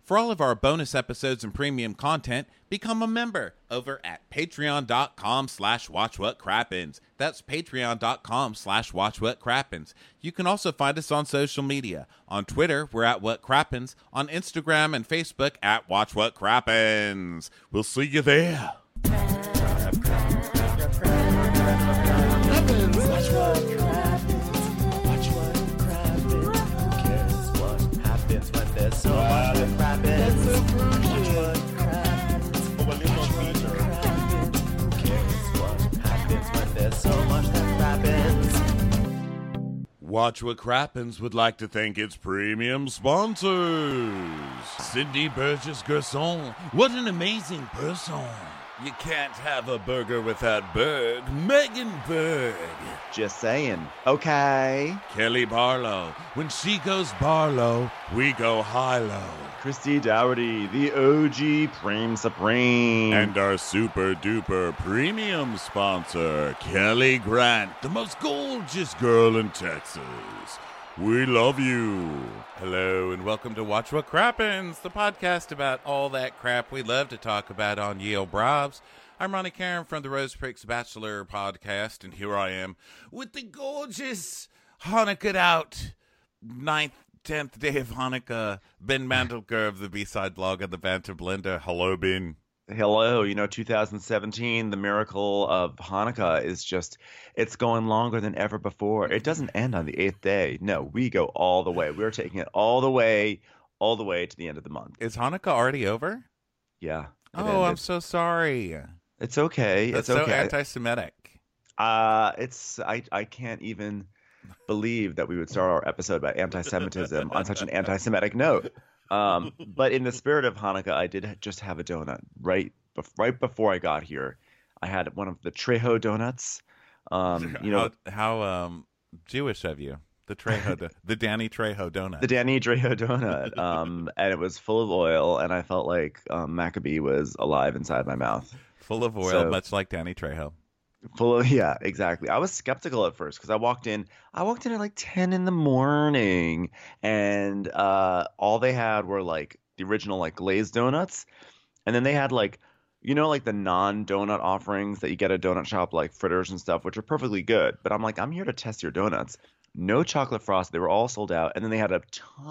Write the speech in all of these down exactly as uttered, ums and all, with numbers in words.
For all of our bonus episodes and premium content, become a member over at patreon.com slash watchwhatcrappens. That's patreon.com slash watchwhatcrappens. You can also find us on social media. On Twitter, we're at whatcrappens. On Instagram and Facebook, at watchwhatcrappens. We'll see you there. Watch What Crappens would like to thank its premium sponsors. Cindy Burgess Gerson, what an amazing person. You can't have a burger without Berg. Megan Berg. Just saying. Okay. Kelly Barlow. When she goes Barlow, we go high-low. Christy Dougherty, the O G Prime Supreme. And our super-duper premium sponsor, Kelly Grant, the most gorgeous girl in Texas. We love you. Hello, and welcome to Watch What Crappens, the podcast about all that crap we love to talk about on Yale Brabs. I'm Ronnie Karen from the Rose Pricks Bachelor podcast, and here I am with the gorgeous Hanukkah out ninth, tenth day of Hanukkah, Ben Mandelker of the B-Side blog and the Banter Blender. Hello, Ben. Hello. You know, two thousand seventeen, the miracle of Hanukkah is just, it's going longer than ever before. It doesn't end on the eighth day. No, we go all the way. We're taking it all the way, all the way to the end of the month. Is Hanukkah already over? Yeah. Oh, ended. I'm so sorry. It's okay. That's it's so okay. anti-Semitic. Uh, it's, I, I can't even believe that we would start our episode about anti-Semitism on such an anti-Semitic note. Um, but in the spirit of Hanukkah, I did just have a donut right, bef- right before I got here. I had one of the Trejo donuts. Um, you know, how, how um, Jewish of you? The Trejo, do- the Danny Trejo donut. The Danny Trejo donut. Um, and it was full of oil, and I felt like um, Maccabee was alive inside my mouth. Full of oil, so, much like Danny Trejo. Full of, yeah, exactly. I was skeptical at first because I walked in. I walked in at like ten in the morning, and uh, all they had were like the original like glazed donuts, and then they had like, you know, like the non-donut offerings that you get at a donut shop, like fritters and stuff, which are perfectly good. But I'm like, I'm here to test your donuts. No chocolate frost. They were all sold out, and then they had a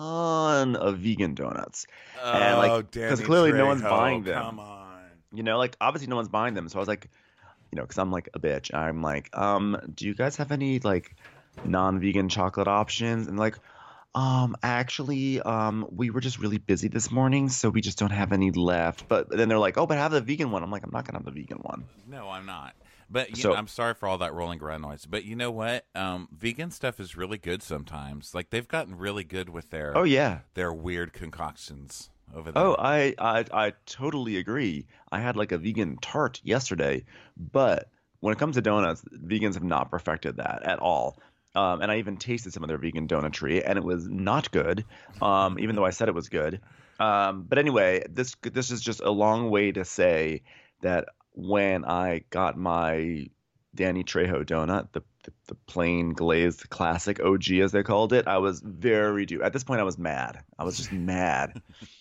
ton of vegan donuts, oh, and like because clearly Trejo, no one's buying them. Come on, you know, like obviously no one's buying them. So I was like, you know, because I'm like a bitch. I'm like, um, do you guys have any like non-vegan chocolate options? And like, um, actually, um, we were just really busy this morning, so we just don't have any left. But then they're like, oh, but have the vegan one. I'm like, I'm not gonna have the vegan one. No, I'm not. But you so, know, I'm sorry for all that rolling ground noise. But you know what? Um, vegan stuff is really good sometimes. Like they've gotten really good with their oh yeah their weird concoctions. Over there. Oh, I, I I totally agree. I had like a vegan tart yesterday, but when it comes to donuts, vegans have not perfected that at all. Um, and I even tasted some of their vegan donutry, and it was not good, um, even though I said it was good. Um, but anyway, this this is just a long way to say that when I got my Danny Trejo donut, the, the the plain glazed classic O G as they called it, I was very due. At this point, I was mad. I was just mad.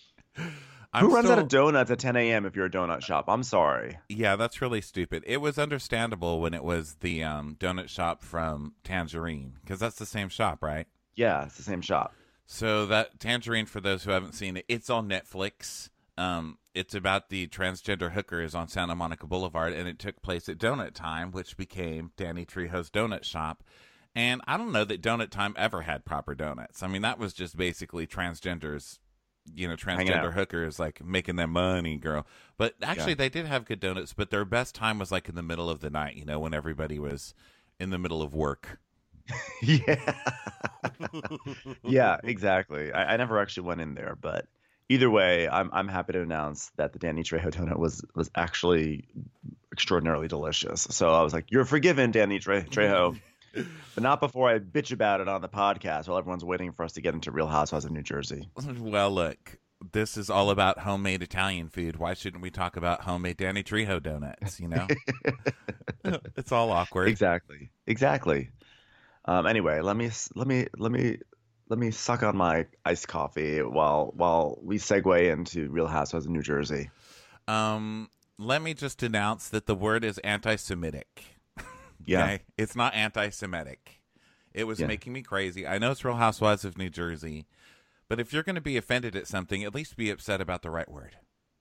I'm Who runs still... out of donuts at ten a.m. if you're a donut shop? I'm sorry. Yeah, that's really stupid. It was understandable when it was the um, donut shop from Tangerine, because that's the same shop, right? Yeah, it's the same shop. So that Tangerine, for those who haven't seen it, it's on Netflix. Um, it's about the transgender hookers on Santa Monica Boulevard, and it took place at Donut Time, which became Danny Trejo's donut shop. And I don't know that Donut Time ever had proper donuts. I mean, that was just basically transgenders, you know, transgender hookers, like making them money, girl. But actually, yeah. They did have good donuts, but their best time was like in the middle of the night, you know, when everybody was in the middle of work. yeah. yeah, exactly. I, I never actually went in there, but either way, I'm I'm happy to announce that the Danny Trejo donut was was actually extraordinarily delicious. So I was like, "You're forgiven, Danny Tre- Trejo," but not before I bitch about it on the podcast while everyone's waiting for us to get into Real Housewives of New Jersey. Well, look, this is all about homemade Italian food. Why shouldn't we talk about homemade Danny Trejo donuts? You know, it's all awkward. Exactly. Exactly. Um, anyway, let me let me let me. let me suck on my iced coffee while while we segue into Real Housewives of New Jersey. Um, let me just announce that the word is anti-Semitic. Yeah. Okay? It's not anti-Semitic. It was Yeah. making me crazy. I know it's Real Housewives of New Jersey, but if you're going to be offended at something, at least be upset about the right word.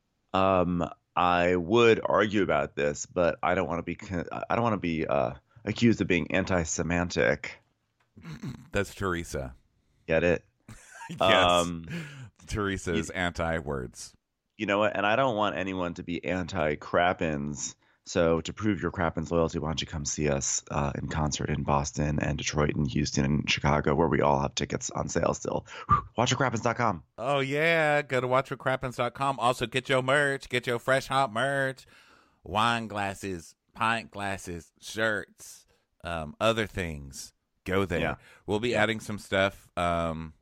Um, I would argue about this, but I don't want to be con- I don't want to be uh, accused of being anti-semantic. That's Teresa. Get it? Yes. Um, Teresa's anti-words. You know what? And I don't want anyone to be anti-Crappens. So to prove your Crappens loyalty, why don't you come see us uh, in concert in Boston and Detroit and Houston and Chicago, where we all have tickets on sale still. watch your crappens dot com. Oh, yeah. Go to watch what crappens dot com. Also, get your merch. Get your fresh, hot merch. Wine glasses, pint glasses, shirts, um, other things. Go there. Yeah. We'll be adding some stuff um,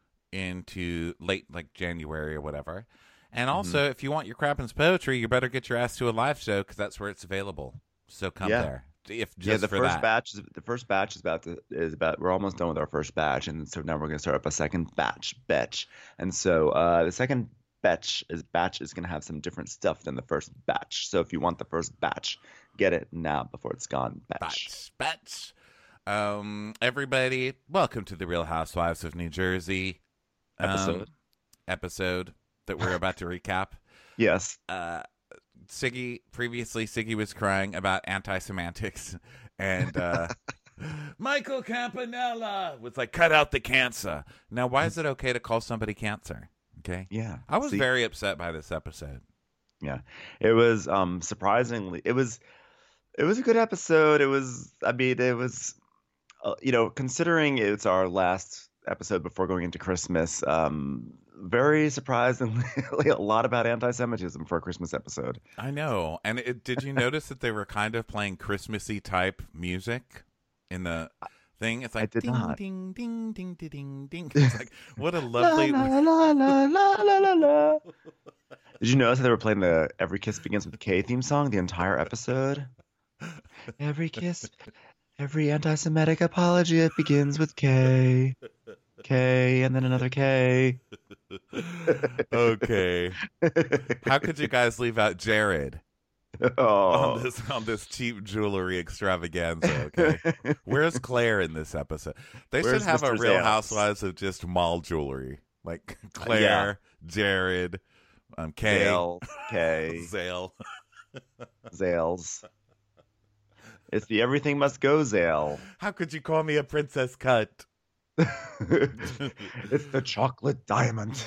into late, like January or whatever. And also, mm-hmm. if you want your Crappens poetry, you better get your ass to a live show because that's where it's available. So come yeah. there. If just yeah, the for first that. batch is the first batch is about to is about we're almost done with our first batch, and so now we're gonna start up a second batch batch. And so uh, the second batch is batch is gonna have some different stuff than the first batch. So if you want the first batch, get it now before it's gone. Batch. Batch. Batch. Um, everybody, welcome to the Real Housewives of New Jersey um, episode. Episode. That we're about to recap. Yes. Uh, Siggy, previously, Siggy was crying about anti-semantics. And uh, Michael Campanella was like, cut out the cancer. Now, why is it okay to call somebody cancer? Okay. Yeah. I was See? very upset by this episode. Yeah. It was um, surprisingly, it was, it was a good episode. It was, I mean, it was, uh, you know, considering it's our last episode before going into Christmas, um, very surprisingly a lot about anti-Semitism for a Christmas episode. I know. And it, did you notice that they were kind of playing Christmassy type music in the thing? It's like I did ding, not. ding, ding, ding, ding, ding, ding. It's like, what a lovely. la, la, la, la, la, la, la. Did you notice that they were playing the Every Kiss Begins with K theme song the entire episode? Every kiss, every anti-Semitic apology, it begins with K. K and then another K. Okay. How could you guys leave out Jared oh. on this on this cheap jewelry extravaganza? Okay. Where's Claire in this episode? They Where's should have Mister a Real Zales? Housewives of just mall jewelry. Like Claire, Jared, um, Kay, Zale, K, Zale. Zales. It's the everything must go Zale. How could you call me a princess cut? It's the chocolate diamond.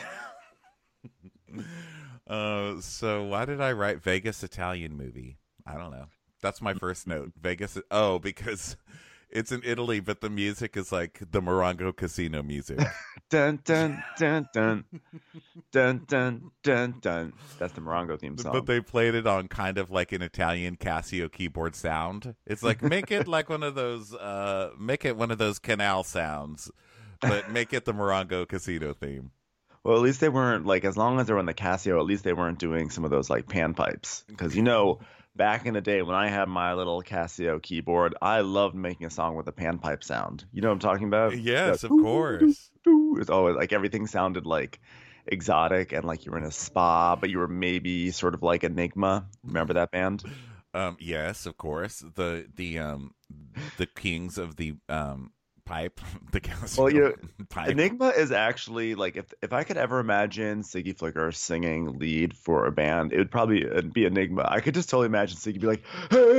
Uh, so why did I write Vegas Italian movie? I don't know. That's my first note. Vegas. Oh, because it's in Italy, but the music is like the Morongo Casino music. Dun dun dun dun dun dun dun dun. That's the Morongo theme song. But they played it on kind of like an Italian Casio keyboard sound. It's like make it like one of those, uh, make it one of those canal sounds, but make it the Morongo Casino theme. Well, at least they weren't like as long as they were on the Casio. At least they weren't doing some of those like panpipes, because you know. Back in the day when I had my little Casio keyboard, I loved making a song with a panpipe sound. You know what I'm talking about? Yes, That, of course. It's always like everything sounded like exotic and like you were in a spa, but you were maybe sort of like Enigma. Remember that band? Um, yes, of course. The the um the kings of the um pipe, the Casio Well, you know, pipe. Enigma is actually like if if I could ever imagine Siggy Flicker singing lead for a band, it would probably be Enigma. I could just totally imagine Siggy be like,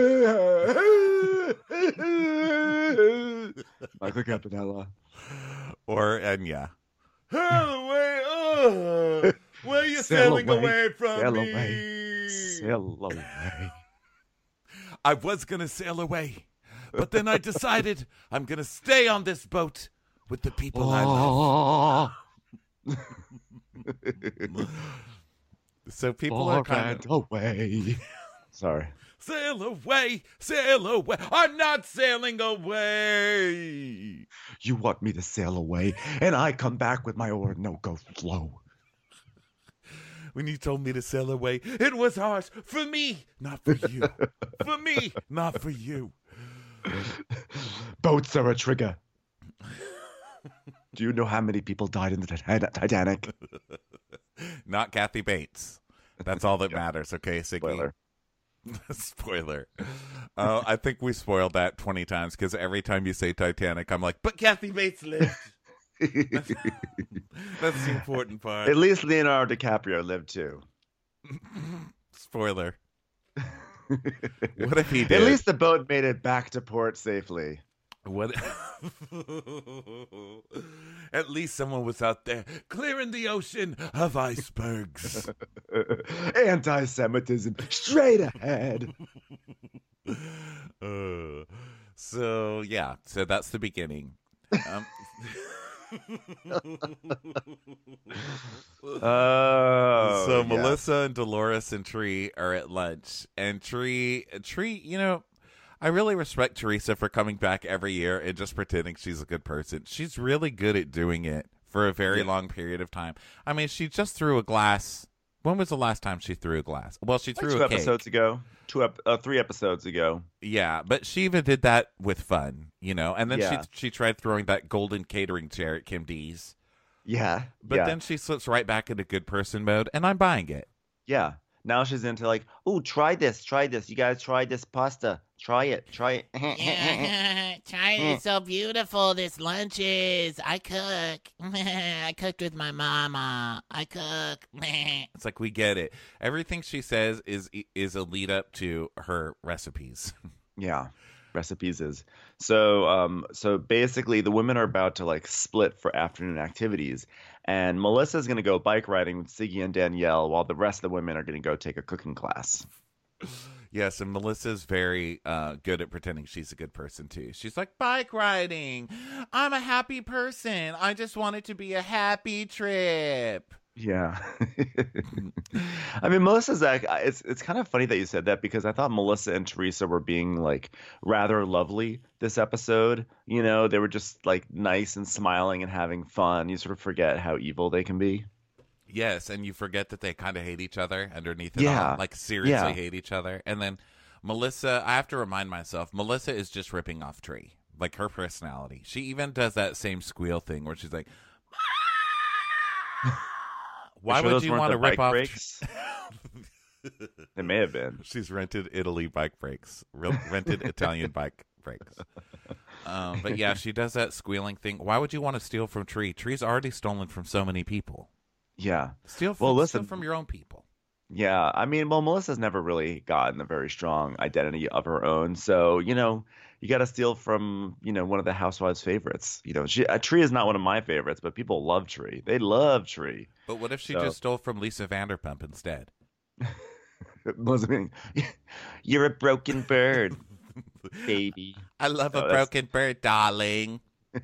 Michael Campanella, or Enya. Sail away, oh, where are you Sail sailing away, away, from sail me? away, sail away. I was gonna sail away, but then I decided I'm gonna stay on this boat with the people I love. So people are kind of away. Sorry. Sail away, sail away. I'm not sailing away. You want me to sail away, and I come back with my oar no go flow. When you told me to sail away, it was harsh for me, not for you. For me, not for you. Boats are a trigger. Do you know how many people died in the Titan- Titanic? Not Kathy Bates. That's all that matters, okay, Siggy? Spoiler. Spoiler. Uh, I think we spoiled that twenty times because every time you say Titanic, I'm like, but Kathy Bates lived. That's the important part. At least Leonardo DiCaprio lived too. Spoiler. What if he did? At least the boat made it back to port safely. What? At least someone was out there clearing the ocean of icebergs. Anti-Semitism straight ahead. Uh, so yeah, so that's the beginning. Um, oh, so yeah. Melissa and Dolores and Tree are at lunch, and Tree, Tree, you know, I really respect Teresa for coming back every year and just pretending she's a good person. She's really good at doing it for a very Yeah. long period of time. I mean, she just threw a glass. When was the last time she threw a glass? Well, she Like threw two a cake. episodes ago, two ep- uh, three episodes ago. Yeah, but she even did that with fun, you know. And then Yeah. she she tried throwing that golden catering chair at Kim D's. Yeah, But yeah. then she slips right back into good person mode, and I'm buying it. Yeah. Now she's into like, oh, try this, try this. You guys try this pasta. Try it, try it. Yeah, try it. It's so beautiful. This lunch is. I cook. I cooked with my mama. I cook. It's like we get it. Everything she says is is a lead up to her recipes. Yeah, recipes is. So, um, so basically, the women are about to like split for afternoon activities, and Melissa's going to go bike riding with Siggy and Danielle, while the rest of the women are going to go take a cooking class. Yes, and Melissa's very uh, good at pretending she's a good person too. She's like, bike riding. I'm a happy person. I just want it to be a happy trip. Yeah. I mean, Melissa's like, it's it's kind of funny that you said that because I thought Melissa and Teresa were being like rather lovely this episode. You know, they were just like nice and smiling and having fun. You sort of forget how evil they can be. Yes, and you forget that they kind of hate each other underneath it Yeah. all. Like, seriously Yeah. hate each other. And then Melissa, I have to remind myself, Melissa is just ripping off Tree. Like, her personality. She even does that same squeal thing where she's like, why Sure would those you weren't want to the rip bike off? brakes? They may have been. She's rented Italy bike brakes, Re- rented Italian bike brakes. Um, but yeah, she does that squealing thing. Why would you want to steal from Tree? Tree's already stolen from so many people. Yeah. Steal from, Well, listen- steal from your own people. Yeah, I mean, well, Melissa's never really gotten a very strong identity of her own, so you know, you got to steal from you know one of the housewives' favorites. You know, she, uh, Tree is not one of my favorites, but people love Tree. They love Tree. But what if she So- just stole from Lisa Vanderpump instead? Melissa being, you're a broken bird, baby. I love Oh, a that's- broken bird, darling.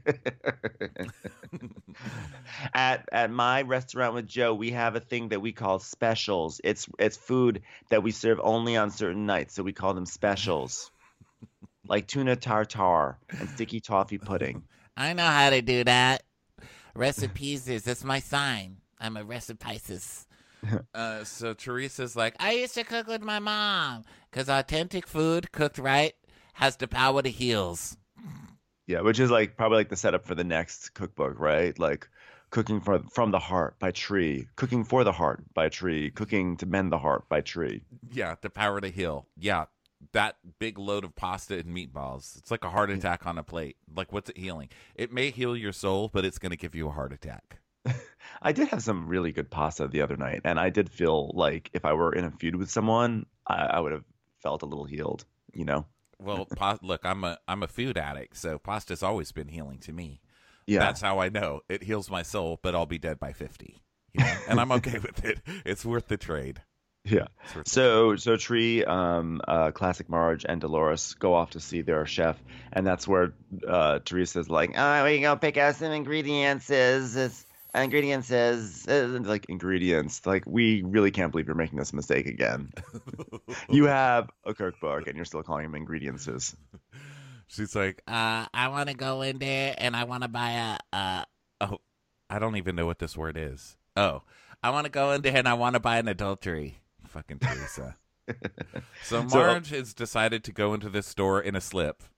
at at my restaurant with Joe, we have a thing that we call specials. It's it's food that we serve only on certain nights, so we call them specials. Like tuna tartare and sticky toffee pudding. I know how to do that. Recipes is. That's my sign. I'm a recipicist. Uh, so Teresa's like, I used to cook with my mom because authentic food cooked right has the power to heals. Yeah, which is like probably like the setup for the next cookbook, right? Like cooking for, from the heart by Tree, cooking for the heart by Tree, cooking to mend the heart by Tree. yeah, the power to heal. Yeah, that big load of pasta and meatballs. It's like a heart attack on a plate. Like, what's it healing? It may heal your soul, but it's going to give you a heart attack. I did have some really good pasta the other night, and I did feel like if I were in a feud with someone, I, I would have felt a little healed, you know? Well, pa- look, I'm a I'm a food addict, so pasta's always been healing to me. Yeah. That's how I know it heals my soul, but I'll be dead by fifty. You know? And I'm okay with it. It's worth the trade. Yeah. It's worth the So so Tree, um, uh, Classic Marge, and Dolores go off to see their chef, and that's where uh, Teresa's like, "Oh, we go pick out some ingredients. Is is ingredients is uh, like ingredients? Like we really can't believe you're making this mistake again. You have a cookbook, and you're still calling them ingredients. She's like, Uh, I want to go in there and I want to buy a, a. oh, I don't even know what this word is. Oh, I want to go in there and I want to buy an adultery. Fucking Teresa. So So- Marge has decided to go into this store in a slip.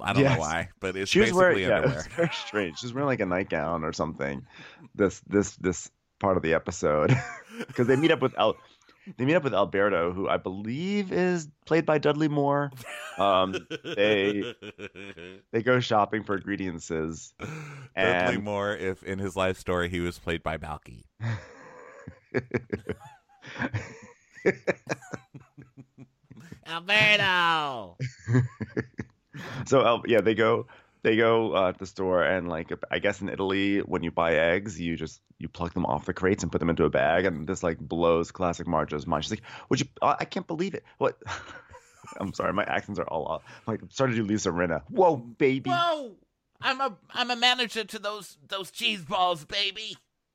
I don't Yes. know why, but it's She was wearing, basically yeah, it underwear. was very strange. She was wearing like a nightgown or something. This this this part of the episode, because they meet up with Al, they meet up with Alberto, who I believe is played by Dudley Moore. Um, they they go shopping for ingredients, Dudley and Moore, if in his life story he was played by Balky. Alberto. so Al- yeah, they go they go uh, to the store, and like I guess in Italy, when you buy eggs, you just you pluck them off the crates and put them into a bag, and this like blows classic Marge's mind. She's like, "Would you? I I can't believe it. What?" I'm sorry, my accents are all off. I'm like, I'm starting to do Lisa Rinna. Whoa, baby. Whoa! I'm a I'm a manager to those those cheese balls, baby.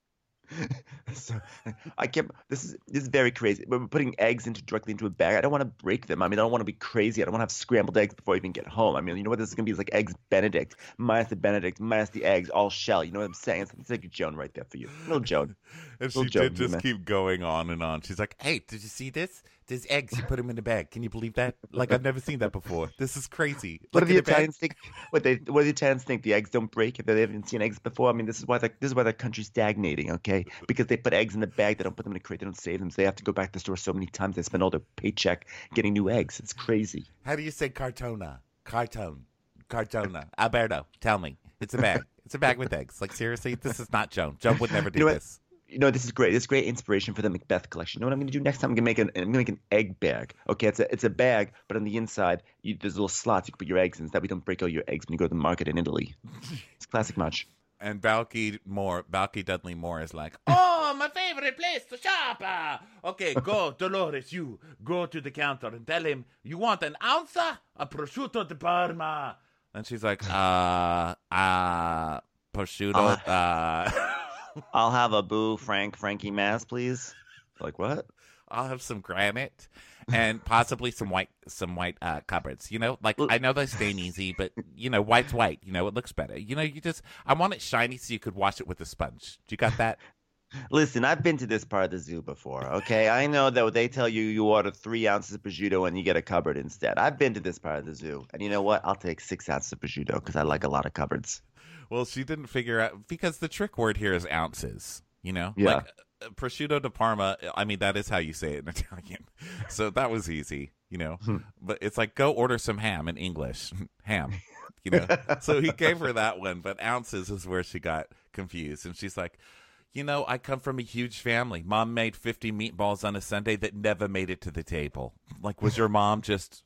So, I can't. This is this is very crazy. We're putting eggs into directly into a bag. I don't want to break them. I mean, I don't want to be crazy. I don't want to have scrambled eggs before I even get home. I mean, you know what this is gonna be? It's like eggs Benedict minus the Benedict minus the eggs, all shell. You know what I'm saying? It's, it's like a Joan right there for you, little Joan. And Little she Joan, did just man. keep going on and on. She's like, "Hey, did you see this? There's eggs. You put them in the bag. Can you believe that? Like I've never seen that before. This is crazy." What do Look the at the bag. Italians think? What they what do the Italians think? The eggs don't break if they haven't seen eggs before. I mean, this is why the, this is why their country's stagnating. Okay, because they put eggs in the bag. They don't put them in a crate. They don't save them. So they have to go back to the store so many times. They spend all their paycheck getting new eggs. It's crazy. How do you say cartona? Cartone. Cartona. Alberto, tell me. It's a bag. It's a bag with eggs. Like, seriously? This is not Joan. Joan would never do You know what? this. You know, this is great. This is great inspiration for the Macbeth collection. You know what I'm going to do next time? I'm going to make an I'm going to make an egg bag. Okay, it's a it's a bag, but on the inside, you, there's little slots you can put your eggs in, so that we don't break all your eggs when you go to the market in Italy. It's classic much. And Balky Moore, Balky Dudley Moore is like, Oh, my favorite place to shop. Uh, okay, go, Dolores. You go to the counter and tell him you want an ounce of prosciutto di Parma. and she's like, uh, uh, prosciutto, Uh, uh, I'll have a boo Frank Frankie Mass, please. Like what? I'll have some granite and possibly some white, some white uh, cupboards. You know, like Look- I know they stain easy, but you know, white's white. You know, it looks better. You know, you just, I want it shiny so you could wash it with a sponge. Do you got that? Listen, I've been to this part of the zoo before, okay? I know that they tell you you order three ounces of prosciutto and you get a cupboard instead. I've been to this part of the zoo. And you know what? I'll take six ounces of prosciutto because I like a lot of cupboards. Well, she didn't figure out because the trick word here is ounces. You know, Yeah. like uh, prosciutto di Parma. I mean, that is how you say it in Italian. So that was easy. You know, Hmm. but it's like go order some ham in English. Ham. You know. So he gave her that one, but ounces is where she got confused, and she's like, you know, I come from a huge family. Mom made fifty meatballs on a Sunday that never made it to the table. Like, was your mom just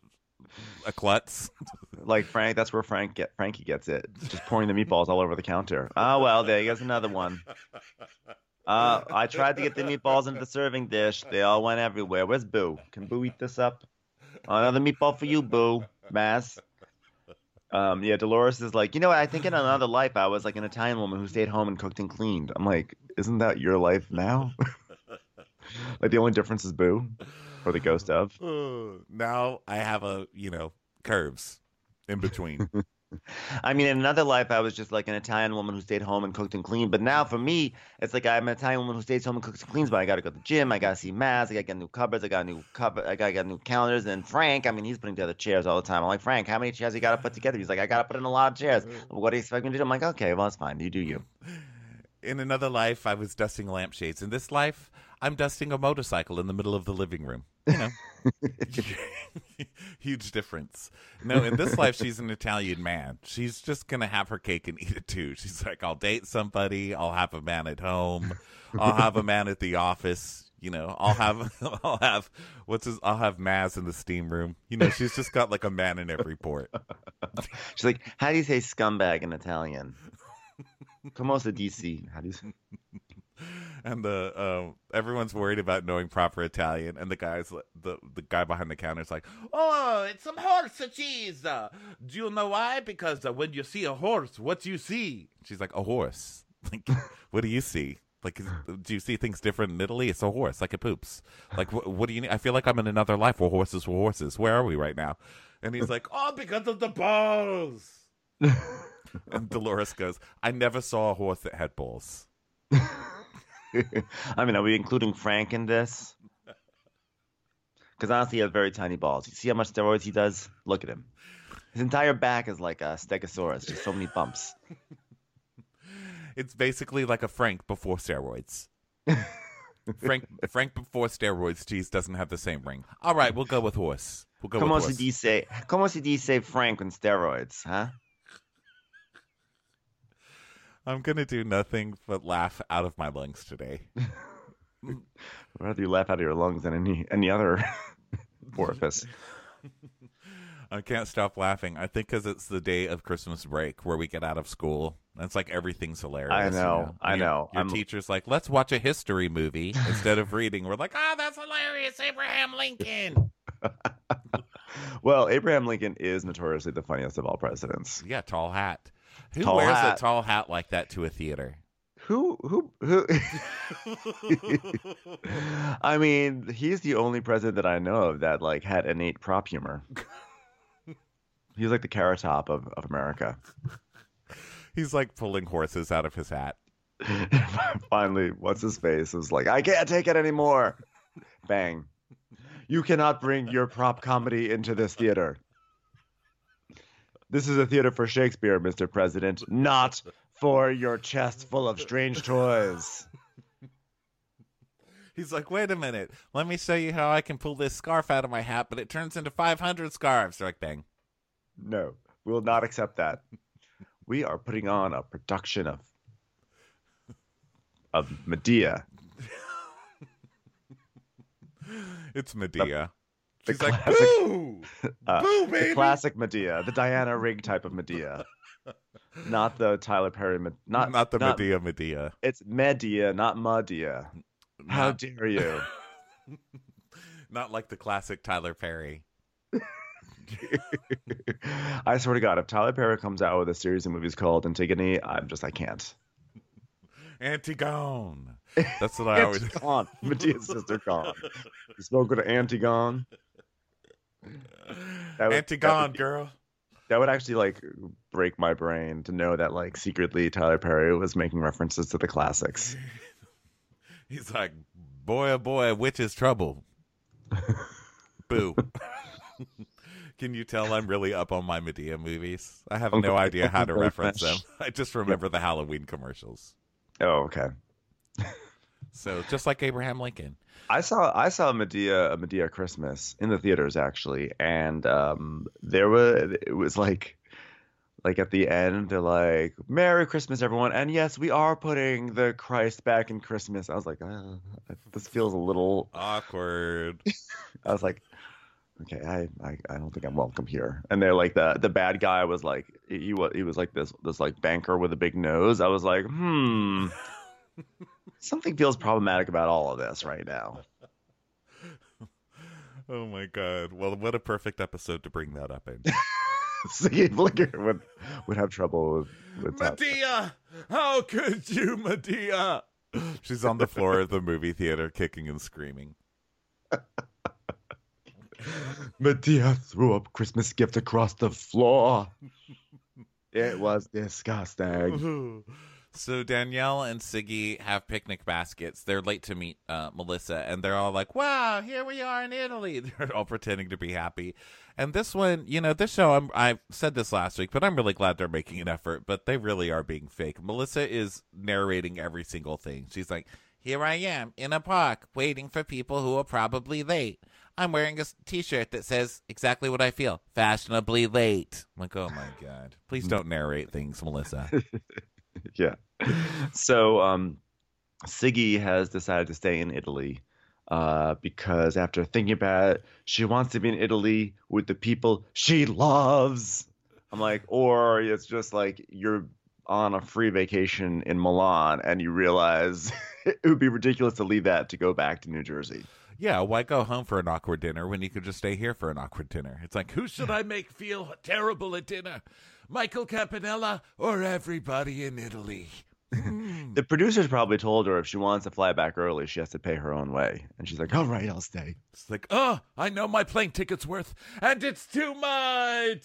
a klutz? Like Frank, that's where Frank get Frankie gets it. Just pouring the meatballs all over the counter. Oh well, there goes another one. Uh, I tried to get the meatballs into the serving dish. They all went everywhere. Where's Boo? Can Boo eat this up? Another meatball for you, Boo. Mass. Um, yeah, Dolores is like, you know what? I think in another life I was like an Italian woman who stayed home and cooked and cleaned. I'm like, isn't that your life now? Like the only difference is Boo, or the ghost of. Uh, now I have a, you know, curves in between. I mean, in another life, I was just like an Italian woman who stayed home and cooked and cleaned. But now, for me, it's like I'm an Italian woman who stays home and cooks and cleans. But I got to go to the gym. I got to see Mass. I got to get new cupboards. I got new cupboard. I got to get new calendars. And Frank, I mean, he's putting together chairs all the time. I'm like, Frank, how many chairs you got to put together? He's like, I got to put in a lot of chairs. What do you expect me to do? I'm like, okay, well, that's fine. You do you. In another life, I was dusting lampshades. In this life, I'm dusting a motorcycle in the middle of the living room. You know, huge difference. No, in this life, she's an Italian man. She's just going to have her cake and eat it too. She's like, I'll date somebody. I'll have a man at home. I'll have a man at the office. You know, I'll have, I'll have, what's his, I'll have Maz in the steam room. You know, she's just got like a man in every port. She's like, how do you say scumbag in Italian? Como se dice? How do you say? And the uh, everyone's worried about knowing proper Italian, and the guys, the the guy behind the counter is like, Oh, it's some horse cheese. Uh, do you know why? Because uh, when you see a horse, what you see? she's like, a horse. Like, what do you see? Like, do you see things different in Italy? It's a horse, like it poops. Like, what, what do you need? I feel like I'm in another life where horses were horses. Where are we right now? And he's like, Oh, because of the balls. and Dolores goes, I never saw a horse that had balls. I mean, are we including Frank in this? Because honestly, he has very tiny balls. You see how much steroids he does? Look at him. His entire back is like a stegosaurus, just so many bumps. It's basically like a Frank before steroids. Frank Frank before steroids cheese doesn't have the same ring. All right, we'll go with horse. We'll go Como with se horse. dice, como se dice Frank on steroids, huh? I'm gonna do nothing but laugh out of my lungs today. I'd rather you laugh out of your lungs than any any other orifice. I can't stop laughing. I think because it's the day of Christmas break where we get out of school. It's like everything's hilarious. I know, you know? I Your- know. Your I'm- teacher's like, let's watch a history movie instead of reading. We're like, oh, that's hilarious, Abraham Lincoln. Well, Abraham Lincoln is notoriously the funniest of all presidents. Yeah, tall hat. Who Tall wears hat. a tall hat like that to a theater? Who, who, who? I mean, he's the only president that I know of that like had innate prop humor. He's like the Carrot Top of, of America. He's like pulling horses out of his hat. Finally, what's his face was like, I can't take it anymore. Bang. You cannot bring your prop comedy into this theater. This is a theater for Shakespeare, Mister President, not for your chest full of strange toys. He's like, wait a minute. Let me show you how I can pull this scarf out of my hat, but it turns into five hundred scarves. They're like, bang. No, we will not accept that. We are putting on a production of of Medea. It's Medea. The She's like, classic- boo! Uh, Boo, the baby! classic Medea, the Diana Rigg type of Medea, not the Tyler Perry. Me- Not Not the Medea Medea. It's Medea, not Medea. How Not, dare you? not like the classic Tyler Perry. I swear to God, if Tyler Perry comes out with a series of movies called Antigone, I'm just I can't. Antigone. That's what I always. Antigone, Medea's sister gone. You spoke with Antigone. That would- Antigone, that would- girl. That would actually like break my brain to know that like secretly Tyler Perry was making references to the classics. He's like, boy, oh boy, witch is trouble. Boo. Can you tell I'm really up on my Medea movies? I have Uncle- no idea how to Uncle reference them. French. I just remember the Halloween commercials. Oh, okay. So just like Abraham Lincoln. I saw I saw Medea a Medea Christmas in the theaters actually, and um, there was it was like like at the end they're like Merry Christmas everyone, and yes we are putting the Christ back in Christmas. I was like uh, this feels a little Awkward. I was like okay I, I I don't think I'm welcome here. And they're like the the bad guy was like he was he was like this this like banker with a big nose. I was like hmm. Something feels problematic about all of this right now. Oh my god. Well, what a perfect episode to bring that up in. See, Flicker would would have trouble with, with that. Medea! How could you, Medea? She's on the floor of the movie theater kicking and screaming. Medea threw a Christmas gift across the floor. It was disgusting. So Danielle and Siggy have picnic baskets. They're late to meet uh, Melissa, and they're all like, wow, here we are in Italy. They're all pretending to be happy. And this one, you know, this show, I'm, I said this last week, but I'm really glad they're making an effort, but they really are being fake. Melissa is narrating every single thing. She's like, here I am in a park waiting for people who are probably late. I'm wearing a s- t-shirt that says exactly what I feel, fashionably late. I'm like, oh my God. Please don't narrate things, Melissa. Yeah. So um, Siggy has decided to stay in Italy uh, because after thinking about it, she wants to be in Italy with the people she loves. I'm like, or it's just like you're on a free vacation in Milan and you realize it would be ridiculous to leave that to go back to New Jersey. Yeah, why go home for an awkward dinner when you could just stay here for an awkward dinner? It's like, who should I make feel terrible at dinner? Michael Campanella or everybody in Italy? The producers probably told her if she wants to fly back early, she has to pay her own way. And she's like, all right, I'll stay. It's like, oh, I know my plane ticket's worth, and it's too much.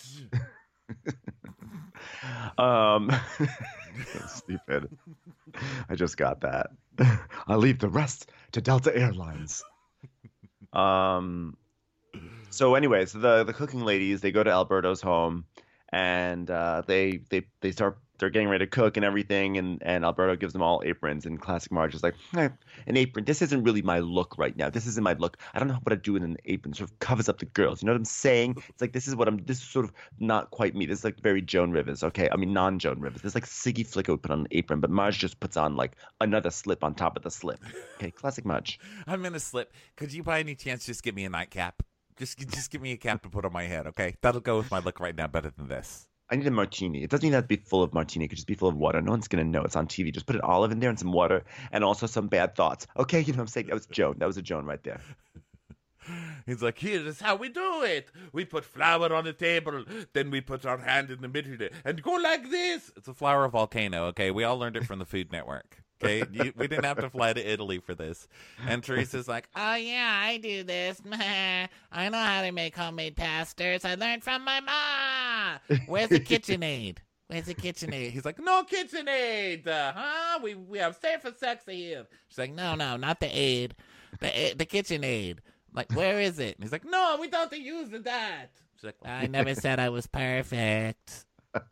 Um, stupid. I just got that. I'll leave the rest to Delta Airlines. Um, So, anyways, the the cooking ladies they go to Alberto's home, and uh, they they they start they're getting ready to cook and everything, and and Alberto gives them all aprons, and classic Marge is like, "Eh, an apron. This isn't really my look right now. This isn't my look. I don't know what I do in an apron. It sort of covers up the girls. You know what I'm saying? It's like this is what I'm. This is sort of not quite me. This is like very Joan Rivers. Okay, I mean non-Joan Rivers. This is like Siggy Flicker would put on an apron, but Marge just puts on like another slip on top of the slip. Okay, classic Marge. I'm in a slip. Could you by any chance just give me a nightcap? Just, just give me a cap to put on my head, okay? That'll go with my look right now better than this. I need a martini. It doesn't even have to be full of martini. It could just be full of water. No one's going to know. It's on T V. Just put an olive in there and some water and also some bad thoughts. Okay, you know what I'm saying? That was Joan. That was a Joan right there. He's like, here is how we do it. We put flour on the table, then we put our hand in the middle and go like this. It's a flour volcano, okay? We all learned it from the Food Network. Okay, you, we didn't have to fly to Italy for this. And Teresa's like, oh yeah, I do this. I know how to make homemade pastas. I learned from my ma. Where's the KitchenAid? Where's the KitchenAid? He's like, no KitchenAid, uh, huh? We we have safer sex here. She's like, no, no, not the aid, the the KitchenAid. Like, where is it? And he's like, no, we don't use that. She's like, I never said I was perfect.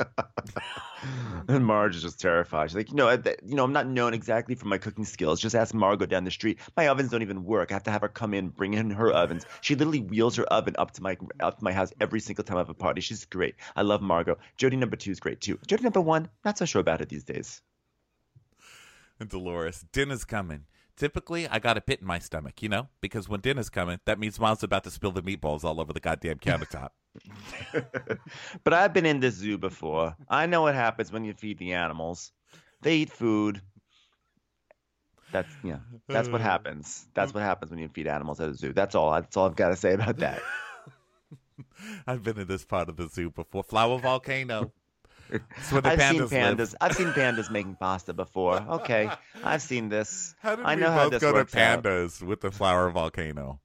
And Marge is just terrified. She's like, you know, I, you know, I'm not known exactly for my cooking skills. Just ask Margot down the street. My ovens don't even work. I have to have her come in, bring in her ovens. She literally wheels her oven up to my up to my house every single time I have a party. She's great. I love Margot. Jody number two is great too. Jody number one, not so sure about it these days. And Dolores, dinner's coming. Typically, I got a pit in my stomach, you know, because when dinner's coming, that means Mom's about to spill the meatballs all over the goddamn countertop. But I've been in this zoo before. I know what happens when you feed the animals. They eat food. That's yeah. That's what happens. That's what happens when you feed animals at a zoo. That's all. That's all I've got to say about that. I've been in this part of the zoo before. Flower volcano. That's where the I've pandas seen pandas. live. I've seen pandas making pasta before. Okay, I've seen this. How did I we know how both this go to works out. pandas with the flower volcano?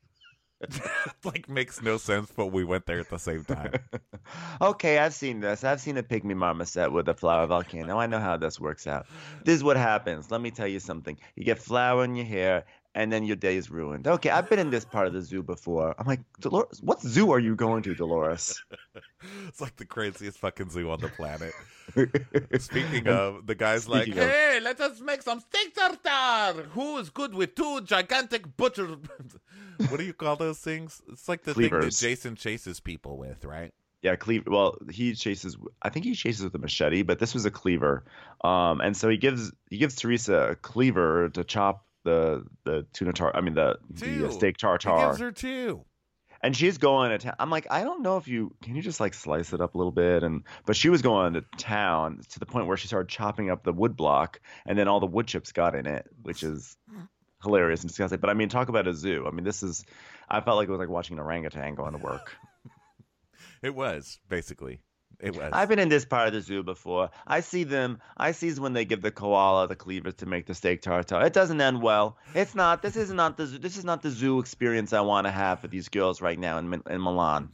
Like, makes no sense, but we went there at the same time. Okay, I've seen this. I've seen a pygmy marmoset with a flower volcano. I know how this works out. This is what happens. Let me tell you something. You get flour in your hair, and then your day is ruined. Okay, I've been in this part of the zoo before. I'm like, Dolores, what zoo are you going to, Dolores? It's like the craziest fucking zoo on the planet. Speaking of, the guy's like, Speaking of- hey, let us make some steak tartare. Who is good with two gigantic butcher... What do you call those things? It's like the Cleavers. thing that Jason chases people with, right? Yeah, cleaver. Well, he chases. I think he chases with a machete, but this was a cleaver. Um, and so he gives he gives Teresa a cleaver to chop the the tuna tar. I mean the the uh, Two. steak He tartare. gives her two. And she's going to town. I'm like, I don't know if you can you just like slice it up a little bit, and but she was going to town to the point where she started chopping up the wood block, and then all the wood chips got in it, which is hilarious and disgusting. But I mean, talk about a zoo. I mean, this is. I felt like it was like watching an orangutan going to work. It was, basically. It was. I've been in this part of the zoo before. I see them. I see when they give the koala the cleavers to make the steak tartare. It doesn't end well. It's not. This is not the. This is not the zoo experience I want to have for these girls right now in in Milan.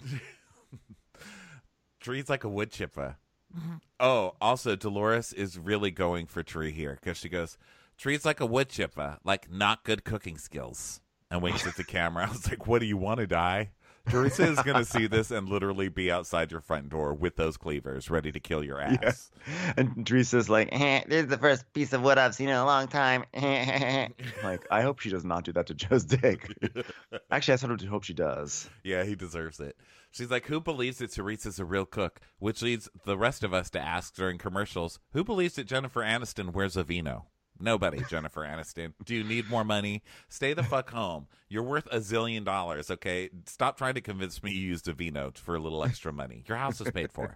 Tree's like a wood chipper. Oh, also, Dolores is really going for Tree here because she goes, Tree's like a wood chipper, like not good cooking skills. And winks at the camera. I was like, what do you want to die? Teresa is going to see this and literally be outside your front door with those cleavers ready to kill your ass. Yeah. And Teresa's like, eh, this is the first piece of wood I've seen in a long time. Like, I hope she does not do that to Joe's dick. Actually, I sort of hope she does. Yeah, he deserves it. She's like, who believes that Teresa's a real cook? Which leads the rest of us to ask during commercials, who believes that Jennifer Aniston wears a vino? Nobody, Jennifer Aniston. Do you need more money? Stay the fuck home. You're worth a zillion dollars, okay? Stop trying to convince me you used a vino for a little extra money. Your house is paid for.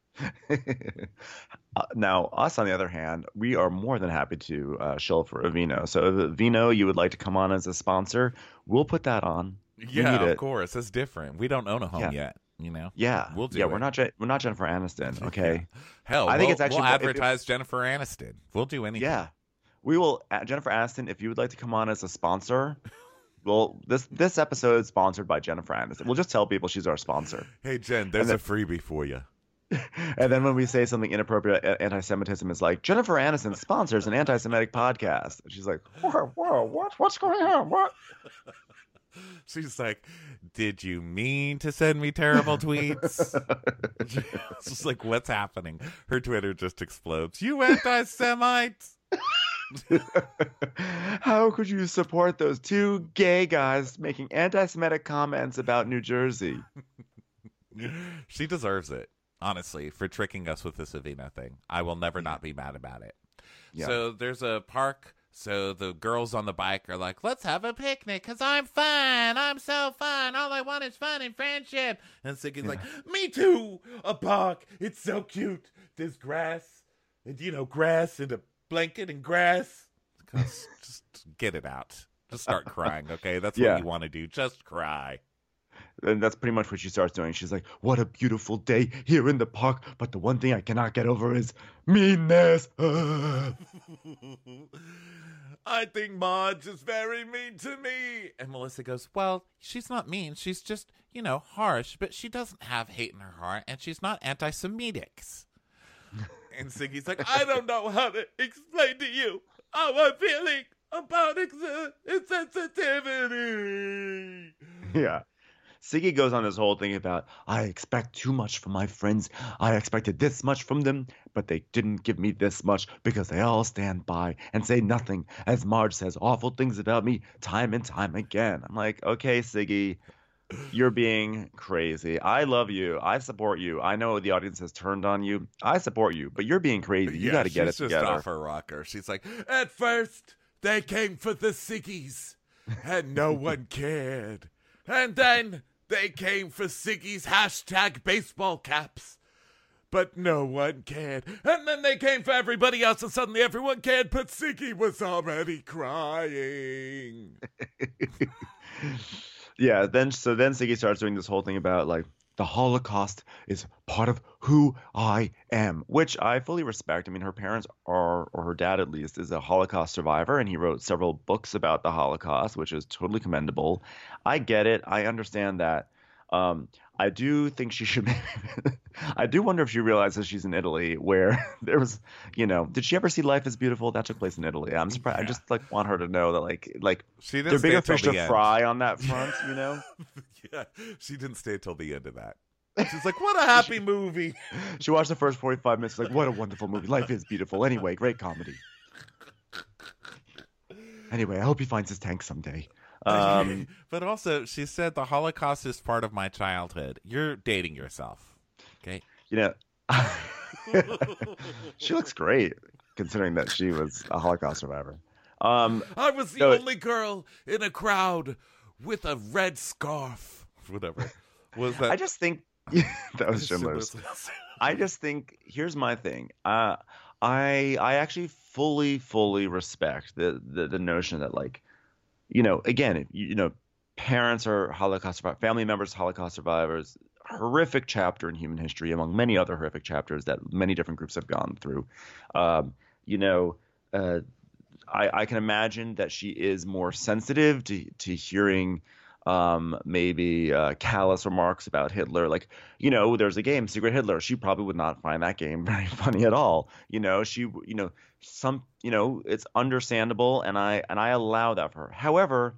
uh, now, us, on the other hand, we are more than happy to uh, shill for a vino. So if Vino, you would like to come on as a sponsor, we'll put that on. We Yeah, need of it. course. It's different. We don't own a home Yeah. yet, you know? Yeah, We'll do yeah. it. We're not. Je- we're not Jennifer Aniston. Okay. Hell, I think we'll, it's actually- we'll if- if- advertise Jennifer Aniston. We'll do anything. Yeah, we will. Uh, Jennifer Aniston, if you would like to come on as a sponsor, well, this this episode is sponsored by Jennifer Aniston. We'll just tell people she's our sponsor. Hey, Jen, there's then- a freebie for you. And then when we say something inappropriate, a- anti-Semitism is like, Jennifer Aniston sponsors an anti-Semitic podcast. And she's like, whoa, whoa, what? What's going on? What? She's like, did you mean to send me terrible tweets? It's just like, what's happening? Her Twitter just explodes. You anti-Semites! How could you support those two gay guys making anti-Semitic comments about New Jersey? She deserves it, honestly, for tricking us with the Savina thing. I will never not be mad about it. Yeah. So there's a park. So the girls on the bike are like, let's have a picnic because I'm fun. I'm so fun. All I want is fun and friendship. And Siggy's Yeah. like, me too. A park. It's so cute. There's grass. And, you know, grass and a blanket and grass. Just get it out. Just start crying, okay? That's what Yeah. you want to do. Just cry. And that's pretty much what she starts doing. She's like, what a beautiful day here in the park, but the one thing I cannot get over is meanness. I think Marge is very mean to me. And Melissa goes, well, she's not mean. She's just, you know, harsh, but she doesn't have hate in her heart, and she's not anti-Semitic. And Siggy's like, I don't know how to explain to you how I'm feeling about ex- insensitivity. Yeah. Siggy goes on this whole thing about, I expect too much from my friends. I expected this much from them, but they didn't give me this much because they all stand by and say nothing, as Marge says awful things about me time and time again. I'm like, okay, Siggy, you're being crazy. I love you. I support you. I know the audience has turned on you. I support you, but you're being crazy. You Yeah, got to get it she's just together. off her rocker. She's like, at first, they came for the Siggies, and no one cared. And then they came for Siggy's hashtag baseball caps, but no one cared. And then they came for everybody else, and suddenly everyone cared, but Siggy was already crying. Yeah, then so then Siggy starts doing this whole thing about like the Holocaust is part of who I am, which I fully respect. I mean, her parents are, or her dad at least, is a Holocaust survivor, and he wrote several books about the Holocaust, which is totally commendable. I get it. I understand that. Um, I do think she should. I do wonder if she realizes she's in Italy, where there was, you know, did she ever see Life is Beautiful? That took place in Italy. I'm surprised. I Yeah. just like want her to know that, like, like She didn't there are stay bigger till fish to the end. fry on that front, you know. Yeah, she didn't stay till the end of that. She's like, what a happy movie. She watched the first forty-five minutes, like, what a wonderful movie. Life is beautiful. Anyway, great comedy. Anyway, I hope he finds his tank someday. Um, But also, she said the Holocaust is part of my childhood. You're dating yourself. Okay. you know, she looks great considering that she was a Holocaust survivor. Um, I was the No, it- only girl in a crowd with a red scarf. Whatever. Was that? I just think that was Schindler's. I just think here's my thing. Uh, I I actually fully fully respect the, the the notion that, like, you know, again, if you, you know, parents are Holocaust survivors, family members Holocaust survivors. Horrific chapter in human history, among many other horrific chapters that many different groups have gone through. Um, you know, uh, I, I can imagine that she is more sensitive to to hearing um, maybe uh, callous remarks about Hitler. Like, you know, there's a game, Secret Hitler. She probably would not find that game very funny at all. You know, she, you know, some, you know, it's understandable, and I and I allow that for her. However,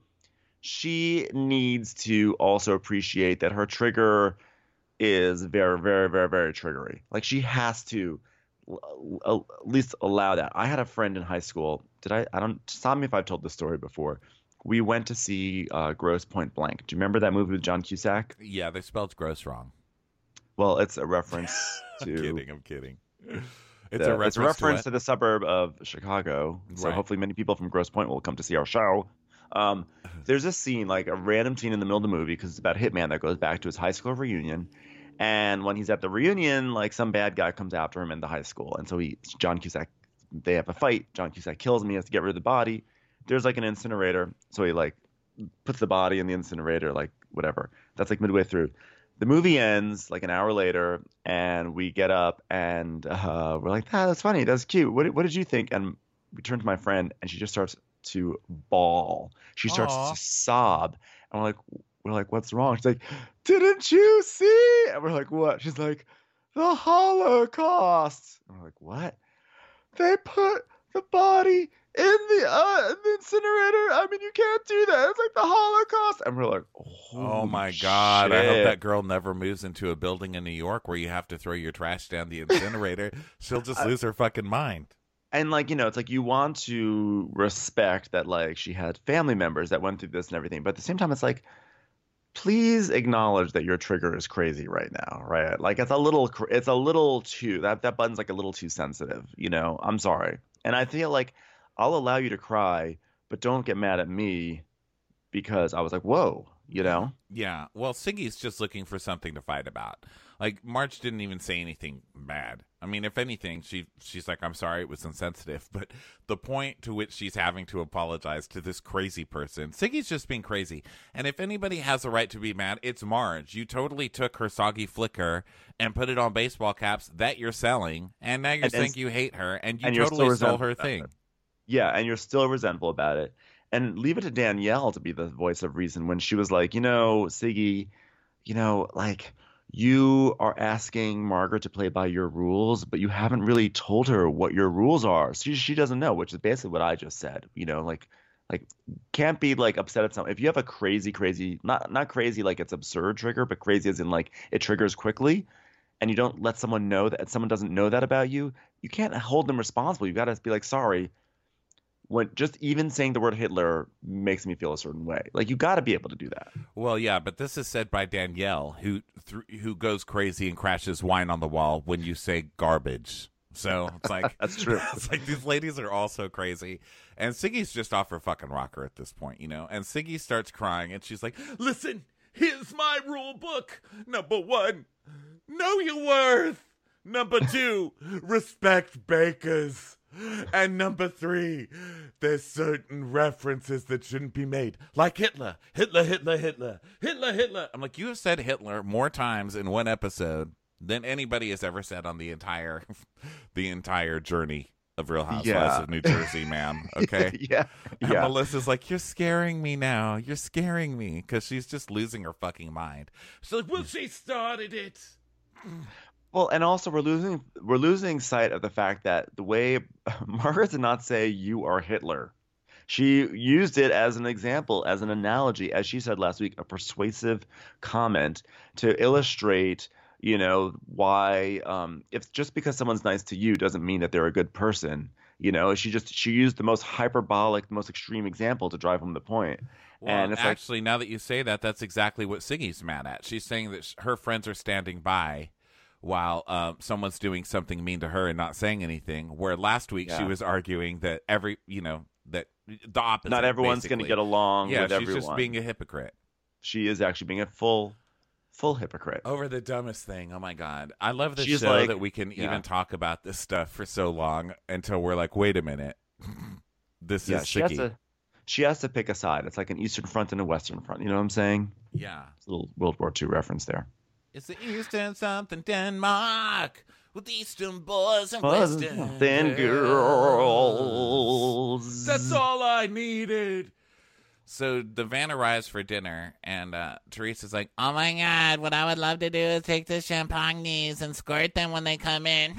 she needs to also appreciate that her trigger is very, very, very, very triggery. Like, she has to l- l- at least allow that. I had a friend in high school. Did I? I don't. Stop me if I've told this story before. We went to see uh, Gross Point Blank. Do you remember that movie with John Cusack? Yeah, they spelled gross wrong. Well, it's a reference to. I'm kidding. I'm kidding. It's the- a reference, it's a reference to, to, the suburb of Chicago. So Right. hopefully many people from Gross Point will come to see our show. Um, there's a scene, like a random scene in the middle of the movie, because it's about a hitman that goes back to his high school reunion. And when he's at the reunion, like, some bad guy comes after him in the high school. And so he, John Cusack, they have a fight. John Cusack kills him. He has to get rid of the body. There's like an incinerator. So he like puts the body in the incinerator, like whatever. That's like midway through. The movie ends like an hour later, and we get up and uh, we're like, ah, that's funny. That's cute. What, what did you think? And we turn to my friend, and she just starts to bawl. She starts Aw. to sob. And we're like, we're like, what's wrong? She's like, didn't you see? And we're like, what? She's like, the Holocaust. And we're like, what? They put the body in the uh in the incinerator. I mean, you can't do that. It's like the Holocaust. And we're like, oh my shit. God, I hope that girl never moves into a building in New York where you have to throw your trash down the incinerator. She'll just lose her fucking mind. And like, you know, it's like you want to respect that like she had family members that went through this and everything, but at the same time it's like, please acknowledge that your trigger is crazy right now, right? Like it's a little it's a little too that that button's like a little too sensitive, you know. I'm sorry. And I feel like I'll allow you to cry, but don't get mad at me because I was like, whoa, you know? Yeah. Well, Siggy's just looking for something to fight about. Like, March didn't even say anything bad. I mean, if anything, she she's like, I'm sorry, it was insensitive. But the point to which she's having to apologize to this crazy person, Siggy's just being crazy. And if anybody has a right to be mad, it's Marge. You totally took her soggy flicker and put it on baseball caps that you're selling, and now you're And- saying and- you hate her, and you and you're totally still stole resentful her about thing. it. Yeah, and you're still resentful about it. And leave it to Danielle to be the voice of reason when she was like, you know, Siggy, you know, like you are asking Margaret to play by your rules, but you haven't really told her what your rules are. She she doesn't know, which is basically what I just said. You know, like like can't be like upset at something. If you have a crazy, crazy, not not crazy like it's absurd trigger, but crazy as in like it triggers quickly, and you don't let someone know that someone doesn't know that about you, you can't hold them responsible. You got to be like, sorry. When just even saying the word Hitler makes me feel a certain way. Like you got to be able to do that. Well, yeah, but this is said by Danielle, who th- who goes crazy and crashes wine on the wall when you say garbage. So it's like That's true. It's like these ladies are all so crazy, and Siggy's just off her fucking rocker at this point, you know. And Siggy starts crying, and she's like, "Listen, here's my rule book. Number one, know your worth. Number two, respect bakers." And number three, there's certain references that shouldn't be made. Like Hitler. Hitler, Hitler, Hitler. Hitler, Hitler. I'm like, you have said Hitler more times in one episode than anybody has ever said on the entire the entire journey of Real Housewives Yeah. of New Jersey, ma'am. Okay? yeah. And Yeah. Melissa's like, you're scaring me now. You're scaring me. Because she's just losing her fucking mind. She's like, well, she started it. Well, and also we're losing we're losing sight of the fact that the way Margaret did not say you are Hitler. She used it as an example, as an analogy, as she said last week, a persuasive comment to illustrate, you know, why um, if just because someone's nice to you doesn't mean that they're a good person. You know, she just she used the most hyperbolic, the most extreme example to drive home the point. Well, and it's actually, now that you say that, that's exactly what Siggy's mad at. She's saying that sh- her friends are standing by while um, someone's doing something mean to her and not saying anything. Where last week Yeah. she was arguing that every, you know, that the opposite. not everyone's going to basically. get along Yeah, with she's everyone. just being a hypocrite. She is actually being a full, full hypocrite. Over the dumbest thing. Oh my God. I love this She's show like- that we can yeah. even talk about this stuff for so long until we're like, wait a minute. This Yeah, is she has Siggy. to. She has to pick a side. It's like an Eastern Front and a Western Front. You know what I'm saying? Yeah. It's a little World War Two reference there. It's the Eastern something Denmark with Eastern boys and Boys Western and Western girls. That's all I needed. So the van arrives for dinner, and uh, Teresa's like, oh my God, what I would love to do is take the champagnes and squirt them when they come in.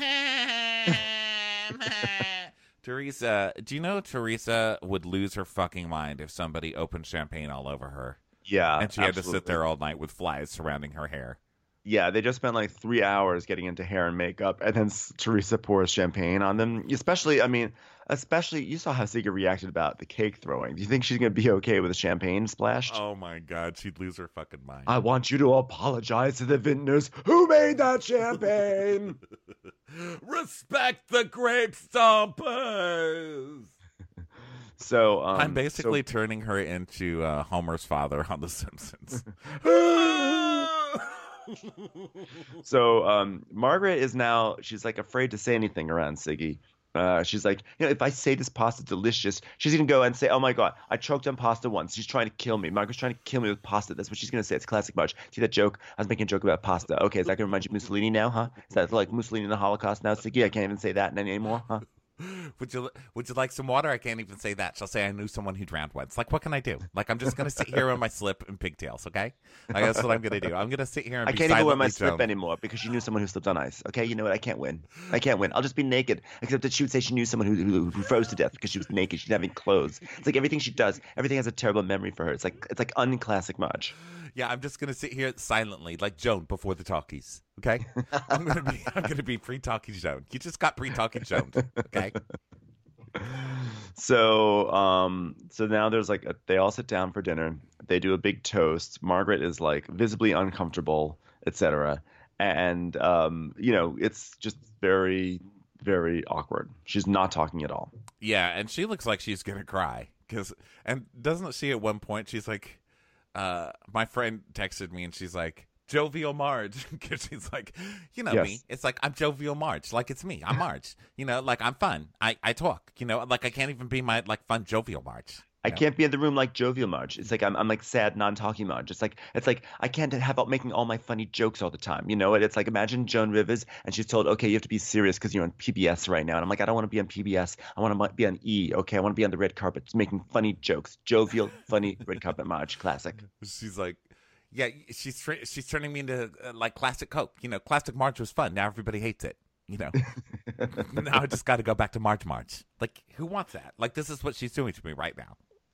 Teresa, do you know Teresa would lose her fucking mind if somebody opened champagne all over her? Yeah, And she had to absolutely. sit there all night with flies surrounding her hair. Yeah, they just spent like three hours getting into hair and makeup, and then s- Teresa pours champagne on them. Especially, I mean, especially you saw how Sigga reacted about the cake throwing. Do you think she's gonna be okay with a champagne splashed? Oh my God, she'd lose her fucking mind. I want you to apologize to the vintners who made that champagne. Respect the grape stompers. So um, I'm basically turning her into uh, Homer's father on The Simpsons. So um, Margaret is now, she's like afraid to say anything around Siggy. Uh, she's like, you know, if I say this pasta's delicious, she's going to go and say, oh my God, I choked on pasta once. She's trying to kill me. Margaret's trying to kill me with pasta. That's what she's going to say. It's classic Marge. See that joke? I was making a joke about pasta. Okay, is that going to remind you of Mussolini now, huh? Is that like Mussolini in the Holocaust now, Siggy? I can't even say that anymore, huh? Would you would you like some water? I can't even say that. She'll say I knew someone who drowned once. Like, what can I do? Like, I'm just gonna sit here on my slip and pigtails. Okay, like, that's what I'm gonna do. I'm gonna sit here and I be can't even wear my silently slip Joan. anymore because you knew someone who slipped on ice. Okay, you know what? I can't win. I can't win. I'll just be naked. Except that she would say she knew someone who, who, who froze to death because she was naked. She didn't have any clothes. It's like everything she does, everything has a terrible memory for her. It's like it's like unclassic Marge. Yeah, I'm just gonna sit here silently, like Joan before the talkies. Okay, I'm gonna be I'm gonna be pre-talkie Joan. You just got pre-talkie Joan. Okay. So, um, so now there's like a, they all sit down for dinner. They do a big toast. Margaret is like visibly uncomfortable, et cetera. And um, you know, it's just very, very awkward. She's not talking at all. Yeah, and she looks like she's gonna cry because, and doesn't she at one point she's like, uh, my friend texted me and she's like, jovial Marge, because she's like, you know Yes. me. It's like I'm jovial Marge, like it's me. I'm Marge. You know, like I'm fun. I I talk. You know, like I can't even be my like fun jovial Marge. I you know? can't be in the room like jovial Marge. It's like I'm I'm like sad, non-talking Marge. It's like it's like I can't have out making all my funny jokes all the time. You know, it's like imagine Joan Rivers and she's told, okay, you have to be serious because you're on P B S right now. And I'm like, I don't want to be on P B S. I want to be on E. Okay, I want to be on the red carpet making funny jokes. Jovial, funny red carpet Marge, classic. She's like, yeah, she's tra- she's turning me into uh, like classic Coke. You know, classic Marge was fun. Now everybody hates it. You know, now I just got to go back to Marge Marge. Like, who wants that? Like, this is what she's doing to me right now.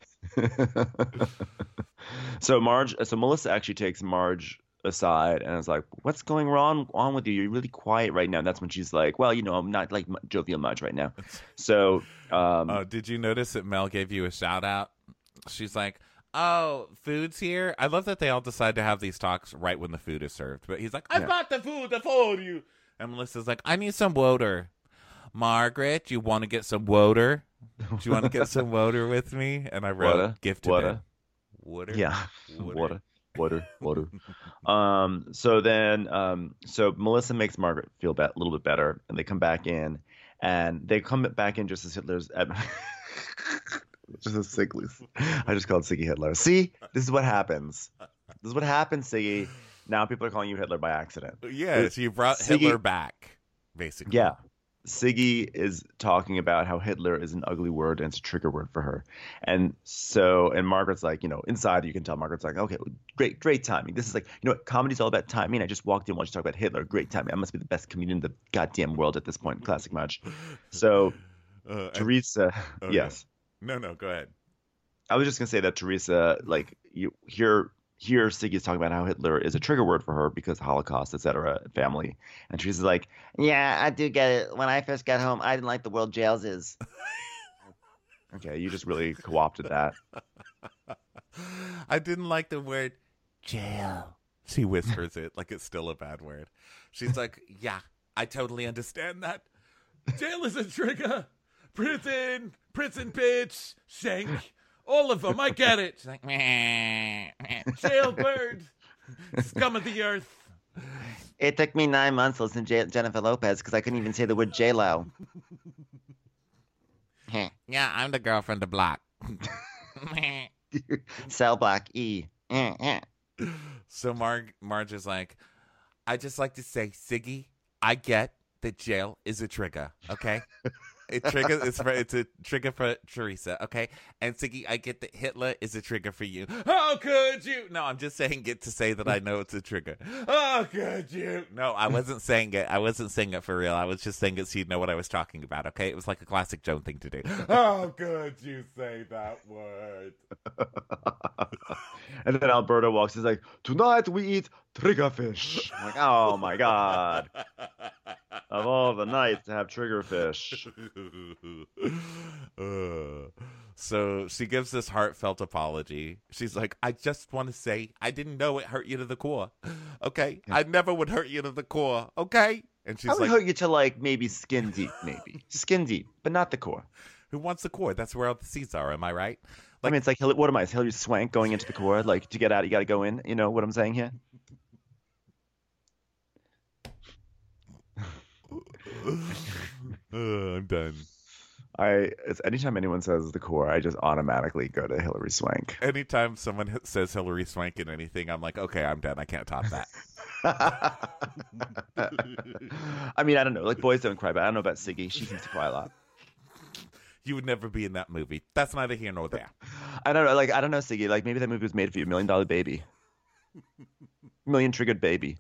So Marge, so Melissa actually takes Marge aside and is like, "What's going wrong on with you? You're really quiet right now." And that's when she's like, "Well, you know, I'm not like jovial Marge right now." So, um, Oh, did you notice that Mel gave you a shout out? She's like, "Oh, food's here." I love that they all decide to have these talks right when the food is served. But he's like, "I've Yeah. got the food for you," and Melissa's like, "I need some water." Margaret, you want to get some water? Do you want to get some water with me? And I wrote Water, gifted water. it. Water. yeah, Water. water, water, water. um, so then, um, so Melissa makes Margaret feel be- a little bit better, and they come back in, and they come back in just as Hitler's. At- just as Siggy's. I just called Siggy Hitler. See, this is what happens. This is what happens, Siggy. Now people are calling you Hitler by accident. Yeah, so you brought Siggy- Hitler back, basically. Yeah. Siggy is talking about how Hitler is an ugly word and it's a trigger word for her. And so, and Margaret's like, you know, inside you can tell Margaret's like, okay, great, great timing. This is like, you know what, comedy's all about timing. I just walked in while you talk about Hitler. Great timing. I must be the best comedian in the goddamn world at this point. Classic Marge. So, Uh, and- Teresa, oh, yes. No, no, go ahead. I was just going to say that Teresa, like, you hear. Here, Siggy's talking about how Hitler is a trigger word for her because Holocaust, et cetera, family. And Teresa's like, yeah, I do get it. When I first got home, I didn't like the word jails is. Okay, you just really co-opted that. I didn't like the word jail. She whispers it like it's still a bad word. She's like, yeah, I totally understand that. Jail is a trigger. Prison, prison bitch, shank. All of them, I get it. She's like, meh, meh. Jailbird, scum of the earth. It took me nine months to listen to J- Jennifer Lopez because I couldn't even say the word J-Lo. Yeah, I'm the girl from the block. Cell block E. So Marg Marge is like, I just like to say, Siggy, I get that jail is a trigger, okay? It trigger it's for it's a trigger for Teresa, okay? And Siggy, I get that Hitler is a trigger for you. How could you? No, I'm just saying it to say that I know it's a trigger. How could you? No, I wasn't saying it. I wasn't saying it for real. I was just saying it so you'd know what I was talking about, okay? It was like a classic Joan thing to do. How could you say that word? And then Alberto walks. He's like, tonight we eat triggerfish. I'm like, oh my god. Of all the nights to have triggerfish. uh, so she gives this heartfelt apology. She's like, I just want to say I didn't know it hurt you to the core. Okay? I never would hurt you to the core. Okay? And she's I would like, hurt you to like maybe skin deep, maybe. Skin deep, but not the core. who wants the core? That's where all the seeds are. Am I right? I mean, it's like, what am I? Is Hillary Swank going into the core? Like, to get out, you got to go in. You know what I'm saying here? uh, I'm done. I it's anytime anyone says the core, I just automatically go to Hillary Swank. Anytime someone h- says Hillary Swank in anything, I'm like, okay, I'm done. I can't top that. I mean, I don't know. Like, boys don't cry, but I don't know about Siggy. She seems to cry a lot. You would never be in that movie. That's neither here nor there. I don't know. Like, I don't know, Siggy. Like, maybe that movie was made for you. Million Dollar Baby. Million Triggered Baby.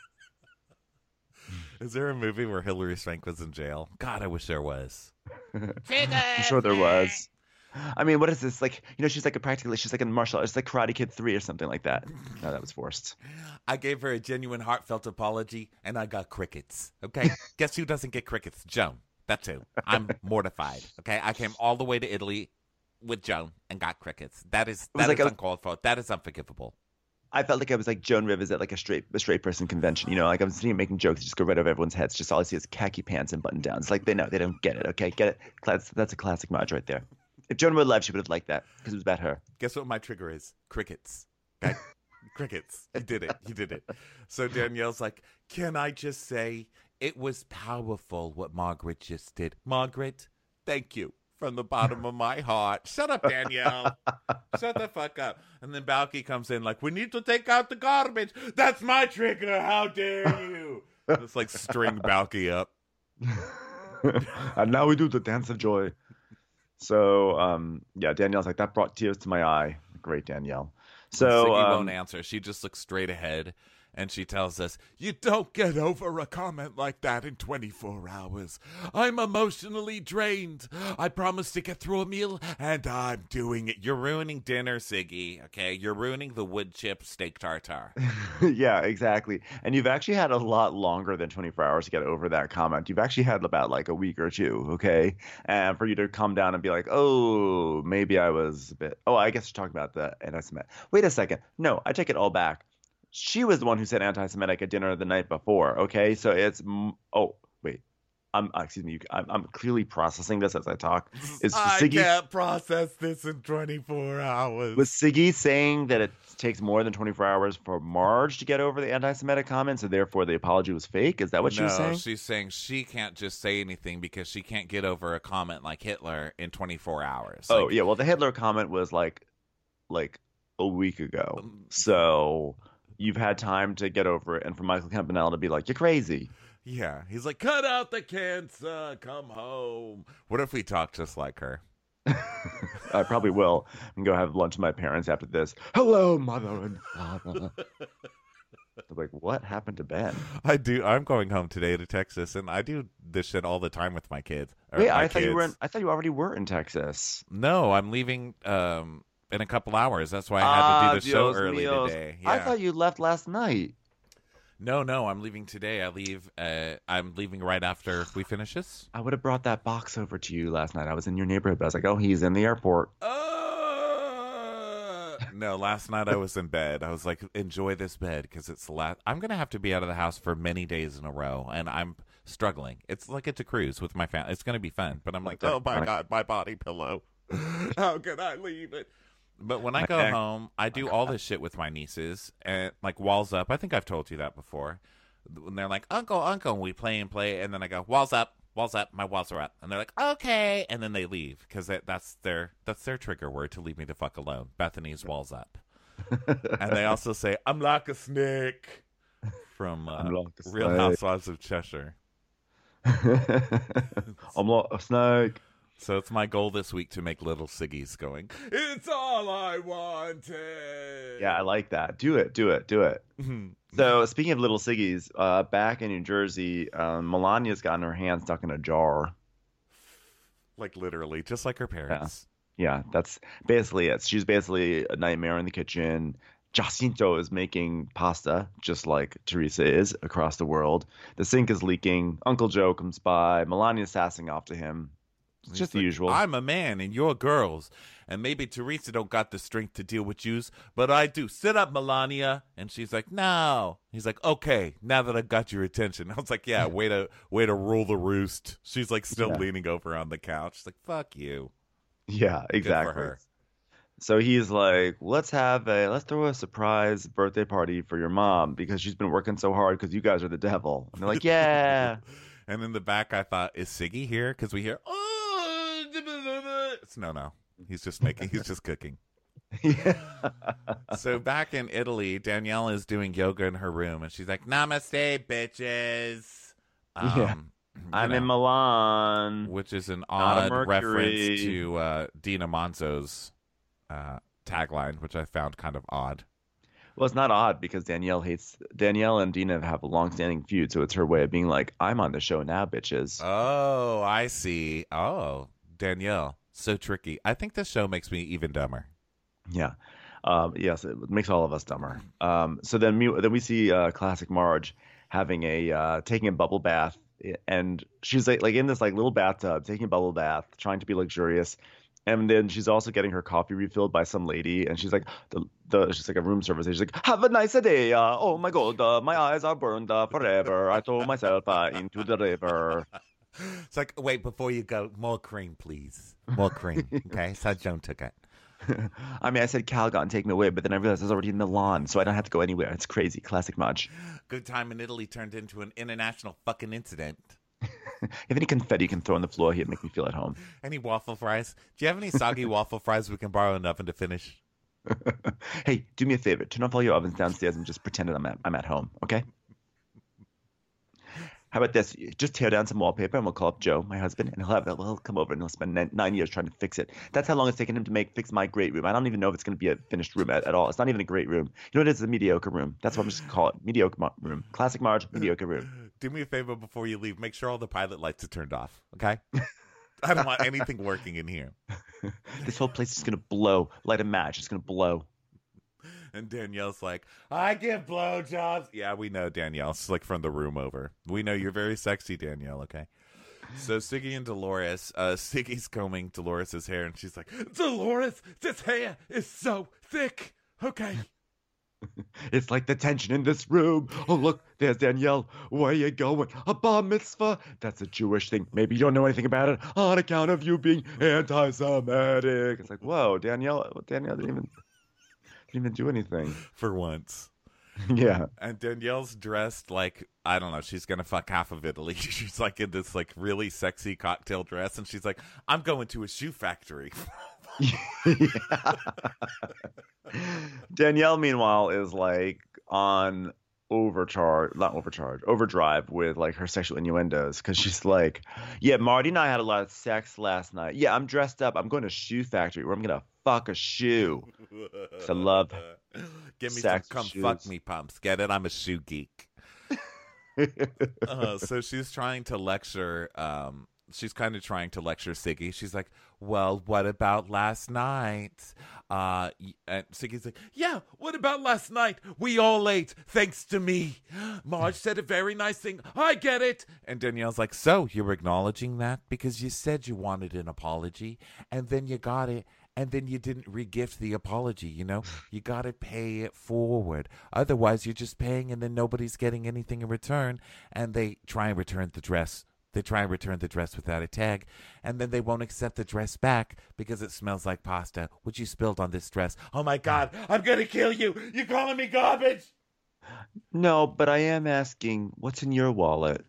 Is there a movie where Hilary Swank was in jail? God, I wish there was. I'm sure there was. I mean, what is this? Like, you know, she's like a practically, she's like in martial arts, like Karate Kid three or something like that. No, that was forced. I gave her a genuine, heartfelt apology, and I got crickets. Okay? Guess who doesn't get crickets? Joan. That's who. I'm mortified. Okay? I came all the way to Italy with Joan and got crickets. That is, that like is a- uncalled for. That is unforgivable. I felt like I was like Joan Rivers at like a straight a straight person convention. You know, like I'm sitting here making jokes, just go right over everyone's heads. Just all I see is khaki pants and button downs. Like they know, they don't get it. Okay, get it? That's, that's a classic Marge right there. If Joan were alive, she would have liked that because it was about her. Guess what my trigger is? Crickets. Okay? Crickets. You did it. You did it. So Danielle's like, can I just say it was powerful what Margaret just did. Margaret, thank you from the bottom of my heart. Shut up, Danielle. Shut the fuck up. And then Balky comes in like, we need to take out the garbage. That's my trigger. How dare you? It's like string Balky up. And now we do the dance of joy. So, um, yeah, Danielle's like, that brought tears to my eye. Great, Danielle. So, Siggy um, won't answer. She just looks straight ahead, and she tells us, you don't get over a comment like that in twenty-four hours. I'm emotionally drained. I promised to get through a meal, and I'm doing it. You're ruining dinner, Siggy, okay? You're ruining the wood chip steak tartare. yeah, exactly. And you've actually had a lot longer than twenty-four hours to get over that comment. You've actually had about like a week or two, okay? And for you to come down and be like, oh, maybe I was a bit, oh, I guess you're talking about the anti-Semitic. Wait a second. No, I take it all back. She was the one who said anti-Semitic at dinner the night before, okay? So it's, oh, wait. I'm, uh, excuse me, you, I'm, I'm clearly processing this as I talk. Is I Siggy, can't process this in twenty-four hours. was Siggy saying that it takes more than twenty-four hours for Marge to get over the anti-Semitic comment, so therefore the apology was fake? Is that what she was No, saying? she's saying she can't just say anything because she can't get over a comment like Hitler in twenty-four hours. Oh, Like, yeah, well, the Hitler comment was like, like a week ago. Um, So you've had time to get over it, and for Michael Campanella to be like, you're crazy. Yeah, he's like, cut out the cancer, come home. What if we talk just like her? I probably will. And go have lunch with my parents after this. Hello, mother and father. They're like, what happened to Ben? I do. I'm going home today to Texas, and I do this shit all the time with my kids. or Wait, my I thought you were. In, kids. I thought you already were in Texas. No, I'm leaving um, in a couple hours. That's why I had to do the show Ah, Dios early míos. today. I Yeah. thought you left last night. No, no, I'm leaving today. I leave. Uh, I'm leaving right after we finish this. I would have brought that box over to you last night. I was in your neighborhood, but I was like, oh, he's in the airport. Uh, no, last night I was in bed. I was like, enjoy this bed because it's the last. I'm gonna have to be out of the house for many days in a row, and I'm struggling. It's like it's a cruise with my family. It's gonna be fun, but I'm like, oh my god, my body pillow. How can I leave it? But when I go Okay. home, I do all this shit with my nieces, and like walls up. I think I've told you that before. When they're like, Uncle, Uncle, and we play and play, and then I go, walls up, walls up, my walls are up, and they're like, okay, and then they leave because that, that's their that's their trigger word to leave me the fuck alone. Bethany's walls up, and they also say, I'm like a snake from uh, I'm like a Real snake. Housewives of Cheshire. I'm not a snake. So it's my goal this week to make little Siggy's going, it's all I wanted. Yeah, I like that. Do it, do it, do it. So speaking of little Siggies, uh, back in New Jersey, um, Melania's gotten her hand stuck in a jar. Like literally, just like her parents. Yeah, that's basically it. She's basically a nightmare in the kitchen. Jacinto is making pasta, just like Teresa is across the world. The sink is leaking. Uncle Joe comes by. Melania's sassing off to him. It's He's just the like, usual. I'm a man and you're girls. And maybe Teresa don't got the strength to deal with yous, but I do. Sit up, Melania. And she's like, no. He's like, okay, now that I've got your attention. I was like, yeah, way to way to rule the roost. She's like still Yeah. leaning over on the couch. She's like, fuck you. Yeah, Good exactly. for her. So he's like, let's have a, let's throw a surprise birthday party for your mom because she's been working so hard because you guys are the devil. And they're like, yeah. And in the back, I thought, is Siggy here? Because we hear, oh, it's, no, no. He's just making, he's just cooking. yeah. So back in Italy, Danielle is doing yoga in her room, and she's like, namaste, bitches. Um, Yeah. I'm know, in Milan. which is an Not a odd reference Mercury. to uh, Dina Manzo's uh, tagline, which I found kind of odd. Well, it's not odd because Danielle hates Danielle and Dina have a long-standing feud, so it's her way of being like, "I'm on the show now, bitches." Oh, I see. Oh, Danielle, so tricky. I think this show makes me even dumber. Yeah. Um, yes, it makes all of us dumber. Um, so then, me, then we see uh, classic Marge having a uh, taking a bubble bath, and she's like, like in this like little bathtub, taking a bubble bath, trying to be luxurious, and then she's also getting her coffee refilled by some lady, and she's like, the the she's like a room service. She's like, "Have a nice day. Uh, oh my God, uh, my eyes are burned uh, forever. I throw myself uh, into the river." It's like, wait, before you go, more cream, please. More cream. Okay, so Joan took it. I mean, I said Calgon, take me away, but then I realized I was already in Milan, so I don't have to go anywhere. It's crazy. Classic Marge. Good time in Italy turned into an international fucking incident. If any confetti you can throw on the floor here, make me feel at home. Any waffle fries? Do you have any soggy waffle fries we can borrow an oven to finish? Hey, do me a favor. Turn off all your ovens downstairs and just pretend that I'm at, I'm at home, okay? How about this? Just tear down some wallpaper and we'll call up Joe, my husband, and he'll have he'll come over and he'll spend nine, nine years trying to fix it. That's how long it's taken him to make fix my great room. I don't even know if it's going to be a finished room at, at all. It's not even a great room. You know what it is? It's a mediocre room. That's what I'm just going to call it. Mediocre mo- room. Classic Marge, mediocre room. Do me a favor before you leave. Make sure all the pilot lights are turned off, okay? I don't want anything working in here. This whole place is going to blow. Light a match. It's going to blow. And Danielle's like, I give blowjobs. Yeah, we know, Danielle. It's like from the room over. We know you're very sexy, Danielle, okay? So Siggy and Dolores, uh, Siggy's combing Dolores' hair, and she's like, Dolores, this hair is so thick, okay? It's like the tension in this room. Oh, look, there's Danielle. Where you going? A bar mitzvah? That's a Jewish thing. Maybe you don't know anything about it on account of you being anti-Semitic. It's like, whoa, Danielle, Danielle didn't even... Didn't even do anything. For once. Yeah. And Danielle's dressed like, I don't know, she's going to fuck half of Italy. She's like in this like really sexy cocktail dress. And she's like, I'm going to a shoe factory. Danielle, meanwhile, is like on overcharge, not overcharge, overdrive with like her sexual innuendos. Because she's like, yeah, Marty and I had a lot of sex last night. Yeah, I'm dressed up. I'm going to a shoe factory where I'm going to fuck a shoe. I love Give me sex some come shoes. fuck me pumps. Get it? I'm a shoe geek. uh, so she's trying to lecture, um, she's kind of trying to lecture Siggy. She's like, well, what about last night? Uh, y- and Siggy's like, yeah, what about last night? We all ate, thanks to me. Marge said a very nice thing. I get it. And Danielle's like, so you're acknowledging that because you said you wanted an apology and then you got it. And then you didn't regift the apology, you know? You got to pay it forward. Otherwise, you're just paying and then nobody's getting anything in return. And they try and return the dress. They try and return the dress without a tag. And then they won't accept the dress back because it smells like pasta, which you spilled on this dress. Oh, my God. I'm going to kill you. You're calling me garbage. No, but I am asking, what's in your wallet?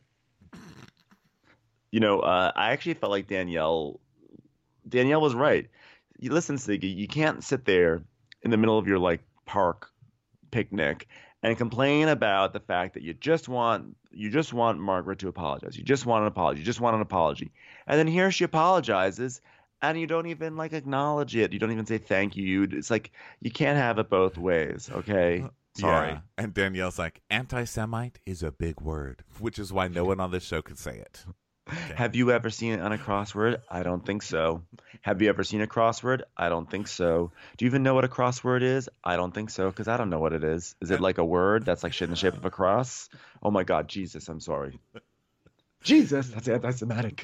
You know, uh, I actually felt like Danielle, Danielle was right. You listen, Siggy, you can't sit there in the middle of your like park picnic and complain about the fact that you just want you just want Margaret to apologize. You just want an apology. You just want an apology. And then here she apologizes and you don't even like acknowledge it. You don't even say thank you. It's like you can't have it both ways, okay? Sorry. Yeah. And Danielle's like, anti-Semite is a big word, which is why no one on this show could say it. Okay. Have you ever seen it on a crossword? I don't think so. Have you ever seen a crossword? I don't think so. Do you even know what a crossword is? I don't think so, because I don't know what it is. Is it like a word that's like in the shape of a cross? Oh my God, Jesus, I'm sorry. Jesus, that's anti-Semitic.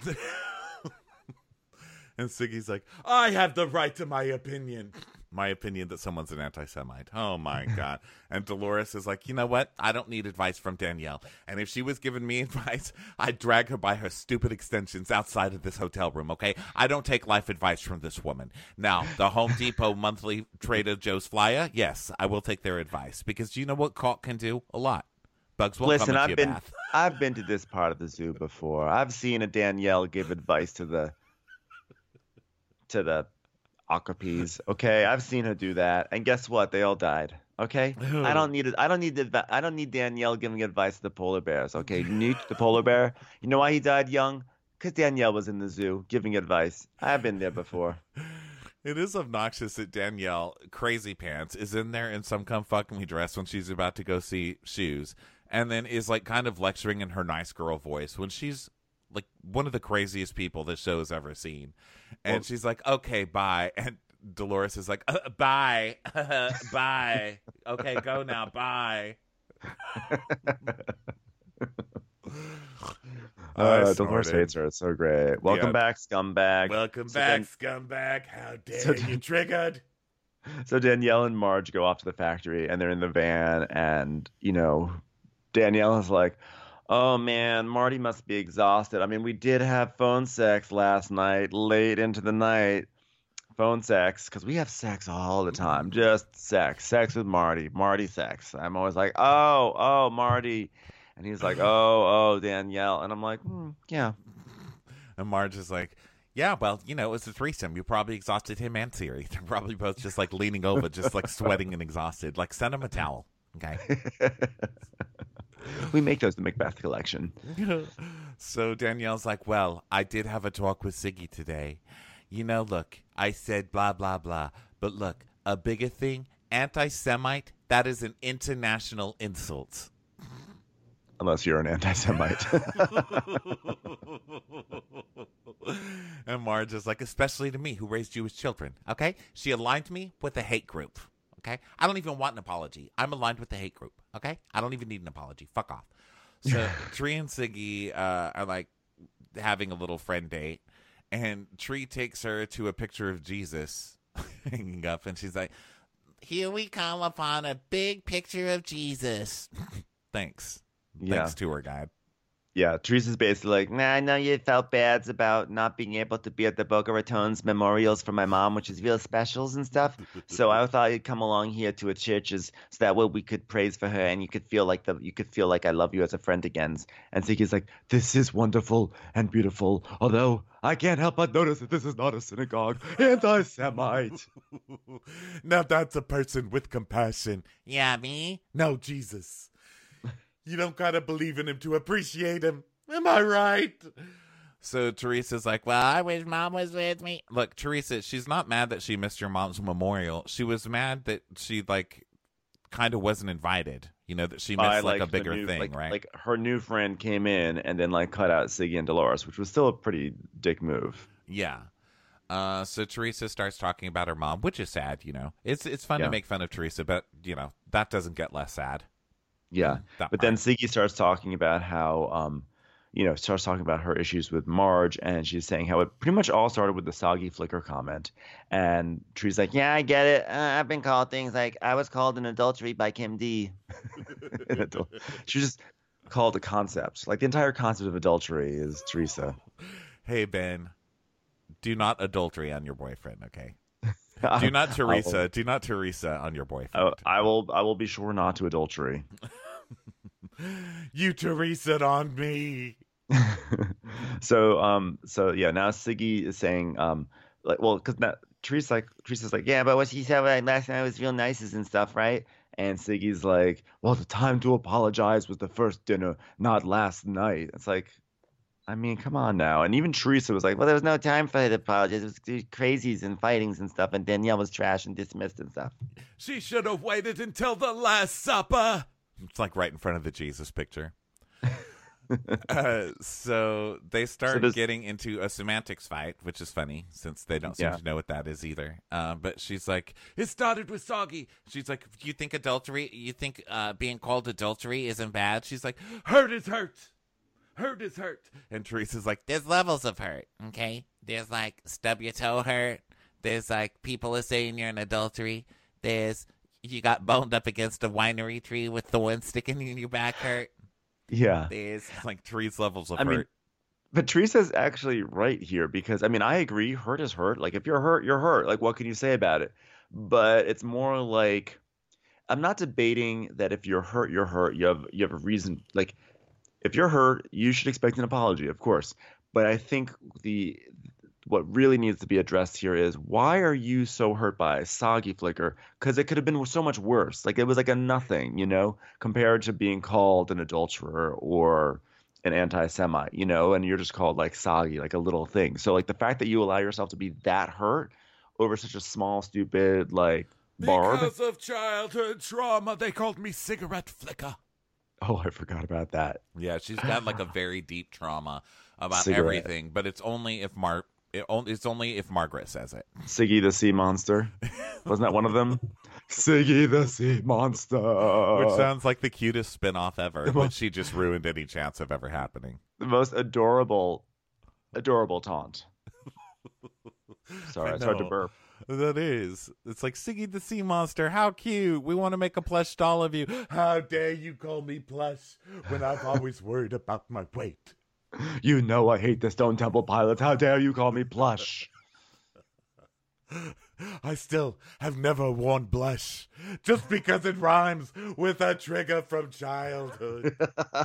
And Siggy's like, I have the right to my opinion. My opinion that someone's an anti-Semite. Oh, my God. And Dolores is like, you know what? I don't need advice from Danielle. And if she was giving me advice, I'd drag her by her stupid extensions outside of this hotel room, okay? I don't take life advice from this woman. Now, the Home Depot monthly Trader Joe's flyer, yes, I will take their advice. Because do you know what caulk can do? A lot. Bugs will Listen, come into I've your been bath. I've been to this part of the zoo before. I've seen a Danielle give advice to the to the okapis. Okay, I've seen her do that, and guess what? They all died. Okay, I don't need it. I don't need the. I don't need Danielle giving advice to the polar bears. Okay, Newt, the polar bear. You know why he died young? Because Danielle was in the zoo giving advice. I've been there before. It is obnoxious that Danielle, crazy pants, is in there in some come fucking me dress when she's about to go see shoes, and then is like kind of lecturing in her nice girl voice when she's like one of the craziest people this show has ever seen. And Well, she's like, okay, bye. And Dolores is like, uh, bye, bye. Okay, go now, bye. uh, I Dolores snorted. hates her. It's so great. Welcome Yeah. back, scumbag. Welcome So back, then- scumbag. How dare So you, triggered? So Danielle and Marge go off to the factory, and they're in the van, and you know, Danielle is like, "Oh man, Marty must be exhausted. I mean, we did have phone sex last night, late into the night. Phone sex, because we have sex all the time, just sex, sex with Marty, Marty sex. I'm always like, oh, oh, Marty, and he's like, oh, oh, Danielle, and I'm like, hmm, yeah, And Marge is like, yeah, well, you know, it was a threesome. You probably exhausted him and Siri. They're probably both just like leaning over, just like sweating and exhausted. Like, send him a towel. Okay. we make those the Macbeth collection. So Danielle's like, well, I did have a talk with Siggy today. You know, look, I said blah, blah, blah. But look, a bigger thing, anti-Semite, that is an international insult. Unless you're an anti-Semite. And Marge is like, especially to me, who raised Jewish children. Okay? She aligned me with a hate group. Okay? I don't even want an apology. I'm aligned with the hate group. Okay? I don't even need an apology. Fuck off. So Tree and Siggy uh, are like having a little friend date. And Tree takes her to a picture of Jesus hanging up. And she's like, here we come upon a big picture of Jesus. Thanks. Yeah. Thanks, tour guide. Yeah, Teresa's basically like, nah, I know you felt bad about not being able to be at the Boca Raton's memorials for my mom, which is real specials and stuff. So I thought you'd come along here to a church's so that way we could praise for her and you could feel like the you could feel like I love you as a friend again. And Ziggy's like, this is wonderful and beautiful, although I can't help but notice that this is not a synagogue. Anti-Semite. Now that's a person with compassion. Yeah, me? No, Jesus. You don't gotta believe in him to appreciate him. Am I right? So Teresa's like, well, I wish mom was with me. Look, Teresa, she's not mad that she missed your mom's memorial. She was mad that she, like, kind of wasn't invited. You know, that she missed, I like, a the bigger new- thing, like, right? Like her new friend came in and then like cut out Siggy and Dolores, which was still a pretty dick move. Yeah. Uh, so Teresa starts talking about her mom, which is sad, you know. It's it's fun Yeah. to make fun of Teresa, but, you know, that doesn't get less sad. Yeah. That But then part. Siggy starts talking about how, um, you know, starts talking about her issues with Marge, and she's saying how it pretty much all started with the soggy flicker comment. And Tree's like, yeah, I get it. Uh, I've been called things like I was called an adultery by Kim D. An adul- she was just called a concept. Like the entire concept of adultery is Teresa. Hey, Ben, do not adultery on your boyfriend, okay? Do not Teresa. Do not Teresa on your I boyfriend. will, I will. I will be sure not to adultery. You Teresa on me. so um so yeah, now Siggy is saying um like well because now Teresa's like Teresa's like yeah, but what she said like, last night was real nice and stuff, right? And Siggy's like, well, the time to apologize was the first dinner, not last night. It's like, I mean, come on now. And even Teresa was like, well, there was no time for her to apologize. It was crazies and fightings and stuff. And Danielle was trash and dismissed and stuff. She should have waited until the Last Supper. It's like right in front of the Jesus picture. uh, so they start So does- getting into a semantics fight, which is funny since they don't seem Yeah. to know what that is either. Uh, but she's like, it started with Soggy. She's like, you think adultery, you think uh, being called adultery isn't bad? She's like, hurt is hurt. Hurt is hurt. And Teresa's like, there's levels of hurt, okay? There's like stub your toe hurt. There's like people are saying you're an adultery. There's you got boned up against a winery tree with thorns sticking in your back hurt. Yeah. There's like three levels of I hurt. mean, but Teresa's actually right here because I mean I agree, hurt is hurt. Like if you're hurt, you're hurt. Like what can you say about it? But it's more like I'm not debating that if you're hurt, you're hurt. You have you have a reason. Like if you're hurt, you should expect an apology, of course. But I think the what really needs to be addressed here is why are you so hurt by Soggy Flicker? Because it could have been so much worse. Like it was like a nothing, you know, compared to being called an adulterer or an anti-Semite, you know, and you're just called like Soggy, like a little thing. So like the fact that you allow yourself to be that hurt over such a small, stupid like barb. Because of childhood trauma, they called me Cigarette Flicker. Oh, I forgot about that. Yeah, she's got like a very deep trauma about Cigarette. everything, but it's only if Mar it only it's only if Margaret says it. Siggy the Sea Monster. Wasn't that one of them? Siggy the Sea Monster. Which sounds like the cutest spin-off ever, but she just ruined any chance of ever happening. The most adorable, adorable taunt. Sorry, I I started to know. burp. That is. It's like, Siggy the Sea Monster, how cute. We want to make a plush doll of you. How dare you call me plush when I've always worried about my weight. You know I hate the Stone Temple Pilots. How dare you call me plush? I still have never worn blush just because it rhymes with a trigger from childhood.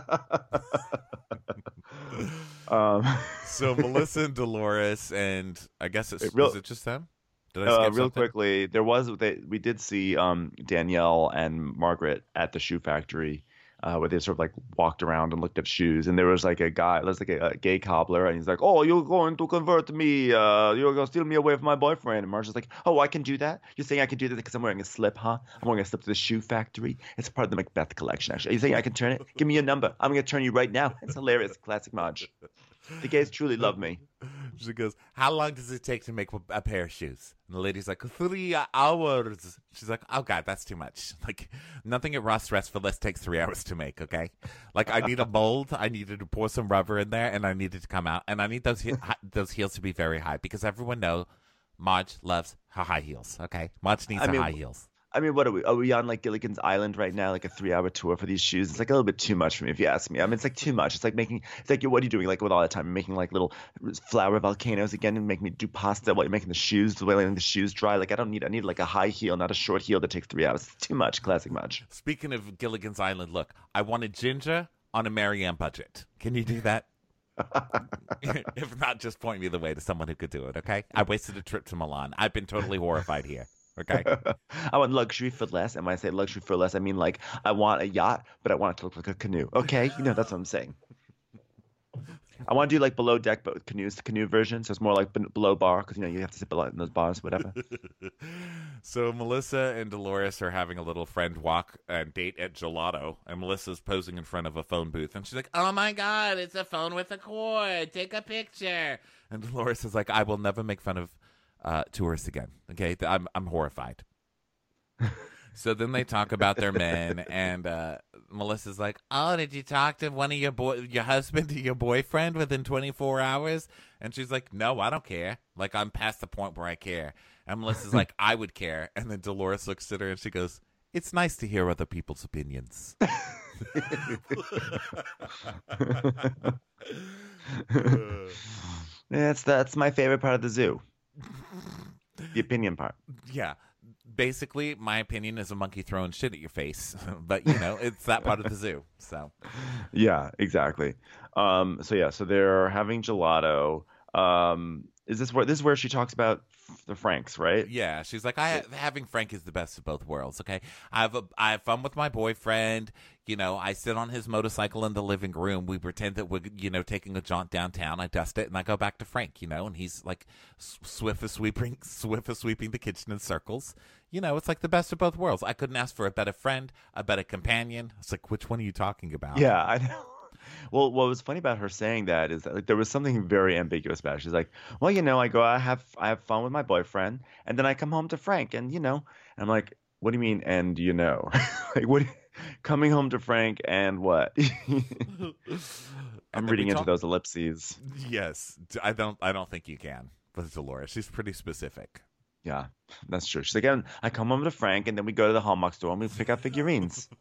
um, So Melissa and Dolores, and I guess it's It real- was it just them? Did I uh, skip real something? quickly, there was they, we did see um, Danielle and Margaret at the shoe factory. Uh, where they sort of like walked around and looked at shoes, and there was like a guy, there's like a, a gay cobbler, and he's like, "Oh, you're going to convert me? Uh, you're going to steal me away from my boyfriend?" And Marcia's like, "Oh, I can do that? You're saying I can do that because I'm wearing a slip, huh? I'm wearing a slip to the shoe factory. It's part of the Macbeth collection, actually. Are you saying I can turn it? Give me your number. I'm going to turn you right now." It's hilarious, classic Marge. The gays truly love me. She goes, "How long does it take to make a pair of shoes?" And the lady's like, three hours. She's like, "Oh, God, that's too much. Like, nothing at Ross Dress for Less takes three hours to make, okay? Like, I need a mold. I needed to pour some rubber in there, and I needed to come out. And I need those he- hi- those heels to be very high because everyone knows Marge loves her high heels, okay? Marge needs I her mean, high heels." I mean, what are we? Are we on like Gilligan's Island right now, like a three-hour tour for these shoes? It's like a little bit too much for me, if you ask me. I mean, it's like too much. It's like making, it's like, what are you doing? Like with all the time, making like little flower volcanoes again, and make me do pasta while you're making the shoes, the way letting the shoes dry. Like I don't need, I need like a high heel, not a short heel that takes three hours. It's too much. Classic Marge. Speaking of Gilligan's Island, look, I wanted ginger on a Marianne budget. Can you do that? If not, just point me the way to someone who could do it, okay? I wasted a trip to Milan. I've been totally horrified here, okay? I want luxury for less, and when I say luxury for less, I mean like I want a yacht, but I want it to look like a canoe. Okay, you know that's what I'm saying. I want to do like below deck, but with canoes, the canoe version, so it's more like ben- below bar because you know you have to sit below in those bars, whatever. So Melissa and Dolores are having a little friend walk and date at Gelato, and Melissa's posing in front of a phone booth, and she's like, "Oh my God, it's a phone with a cord. Take a picture." And Dolores is like, "I will never make fun of uh, tourists again. Okay, I'm I'm horrified." So then they talk about their men, and uh, Melissa's like, "Oh, did you talk to one of your boy, your husband, or your boyfriend within twenty-four hours?" And she's like, "No, I don't care. Like, I'm past the point where I care." And Melissa's like, "I would care." And then Dolores looks at her and she goes, "It's nice to hear other people's opinions." That's that's my favorite part of the zoo. The opinion part. Yeah. Basically, my opinion is a monkey throwing shit at your face. But, you know, it's that part of the zoo. So, Yeah, exactly. Um, so yeah, so they're having gelato. Um, is this where this is where she talks about the Franks, right? yeah, she's like, I having Frank is the best of both worlds, okay? I have a, I have fun with my boyfriend. You know, I sit on his motorcycle in the living room. We pretend that we're, you know, taking a jaunt downtown. I dust it, and I go back to Frank, you know, and he's like swift as sweeping, swift as sweeping the kitchen in circles. You know, it's like the best of both worlds. I couldn't ask for a better friend, a better companion. It's like, which one are you talking about? Yeah, I know. Well, what was funny about her saying that is that like there was something very ambiguous about it. She's like, well, you know, I go, I have, I have fun with my boyfriend, and then I come home to Frank, and you know, and I'm like, what do you mean, and you know, like what? Coming home to Frank and what? I'm then reading we into talk- those ellipses. Yes, I don't, I don't think you can. But Dolores, she's pretty specific. Yeah, that's true. She's like, "And I come home to Frank, and then we go to the Hallmark store and we pick out figurines."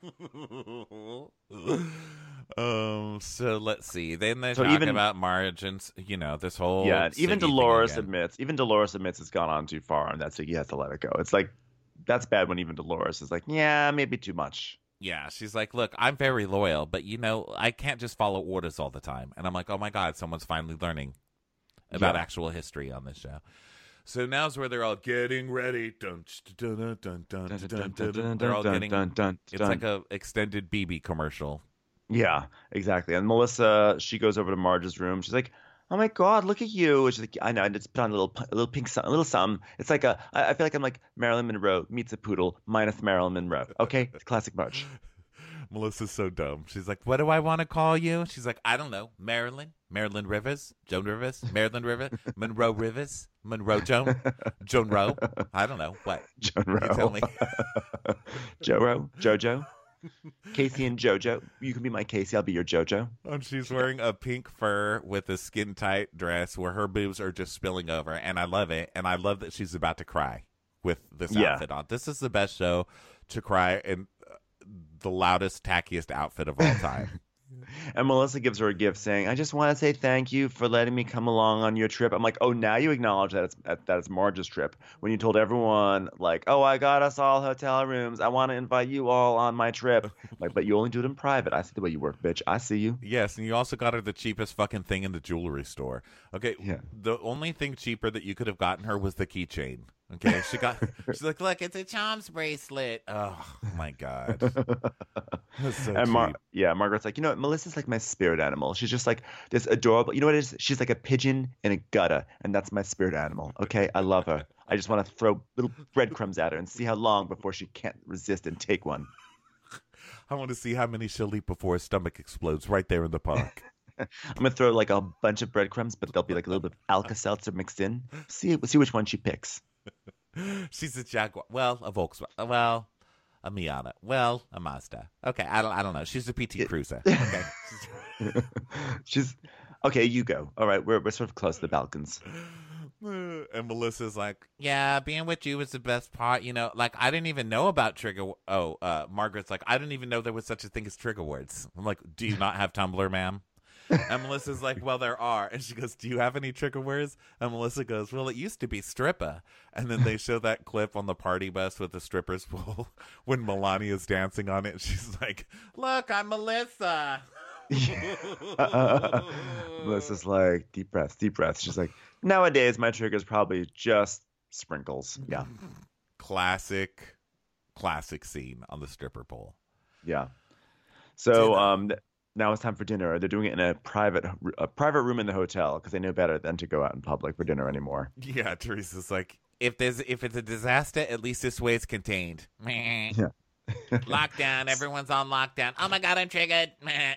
um. So let's see. Then they So talk even- about Marge and you know this whole Yeah, and even Siggy thing Dolores again. admits, even Dolores admits it's gone on too far, and that's like he has to let it go. It's like that's bad when even Dolores is like, yeah, maybe too much. Yeah, she's like, look, I'm very loyal, but you know, I can't just follow orders all the time. And I'm like, oh my God, someone's finally learning. about Yeah. actual history on this show. So now's where they're all getting ready. Dun, dun, dun, dun, dun, dun, dun, dun, dun. They're all getting. Dun, dun, It's dun. like a extended B B commercial. Yeah, exactly. And Melissa, she goes over to Marge's room. She's like, "Oh my God, look at you!" And she's like, "I know, I just put on a little, a little pink, some- a little something. It's like a, I I feel like I'm like Marilyn Monroe meets a poodle minus Marilyn Monroe. Okay, it's classic Marge." Melissa's so dumb. She's like, "What do I want to call you?" She's like, "I don't know. Marilyn, Marilyn Rivers, Joan Rivers, Marilyn Rivers, Monroe Rivers, Monroe Joan, Joan Rowe. I don't know what. Joan You tell Rowe, me." Joe, Jojo, Casey and Jojo. You can be my Casey. I'll be your Jojo. And she's wearing a pink fur with a skin tight dress where her boobs are just spilling over, and I love it. And I love that she's about to cry with this Yeah. outfit on. This is the best show to cry in uh, the loudest, tackiest outfit of all time. And Melissa gives her a gift saying, "I just want to say thank you for letting me come along on your trip." I'm like, "Oh, now you acknowledge that it's that it's Marge's trip." When you told everyone, like, "Oh, I got us all hotel rooms. I want to invite you all on my trip." Like, but you only do it in private. I see the way you work, bitch. I see you. Yes, and you also got her the cheapest fucking thing in the jewelry store. Okay, Yeah. the only thing cheaper that you could have gotten her was the keychain. Okay, she got. She's like, "Look, it's a charms bracelet." Oh my god, that's so And Mar- cheap. yeah, Margaret's like, you know what? Melissa's like my spirit animal. She's just like this adorable. You know what it is? She's like a pigeon in a gutter, and that's my spirit animal. Okay, I love her. I just want to throw little breadcrumbs at her and see how long before she can't resist and take one. I want to see how many she'll eat before her stomach explodes right there in the park. I'm gonna throw like a bunch of breadcrumbs, but there'll be like a little bit of Alka-Seltzer mixed in. See, see which one she picks. She's a Jaguar. Well, a Volkswagen. Well, a Miata. Well, a Mazda. Okay, I don't. I don't know. She's a P T Cruiser. Okay. She's okay. You go. All right, we're we're sort of close to the Balkans. And Melissa's like, "Yeah, being with you was the best part. You know, like I didn't even know about trigger. Oh, uh, Margaret's like, I didn't even know there was such a thing as trigger words. I'm like, do you not have Tumblr, ma'am? And Melissa's like, well, there are. And she goes, do you have any trigger words? And Melissa goes, well, it used to be stripper. And then they show that clip on the party bus with the strippers pool when Melania's dancing on it. She's like, look, I'm Melissa. Melissa's like, deep breaths, deep breaths. She's like, nowadays my trigger's probably just sprinkles. Yeah, Classic, classic scene on the stripper pole. yeah. So Dinner. um, th- now it's time for dinner. They're doing it in a private a private room in the hotel because they know better than to go out in public for dinner anymore. Yeah, Teresa's like, if there's if it's a disaster, at least this way it's contained. Meh. Yeah. Lockdown, everyone's on lockdown. Oh my god, I'm triggered. Meh.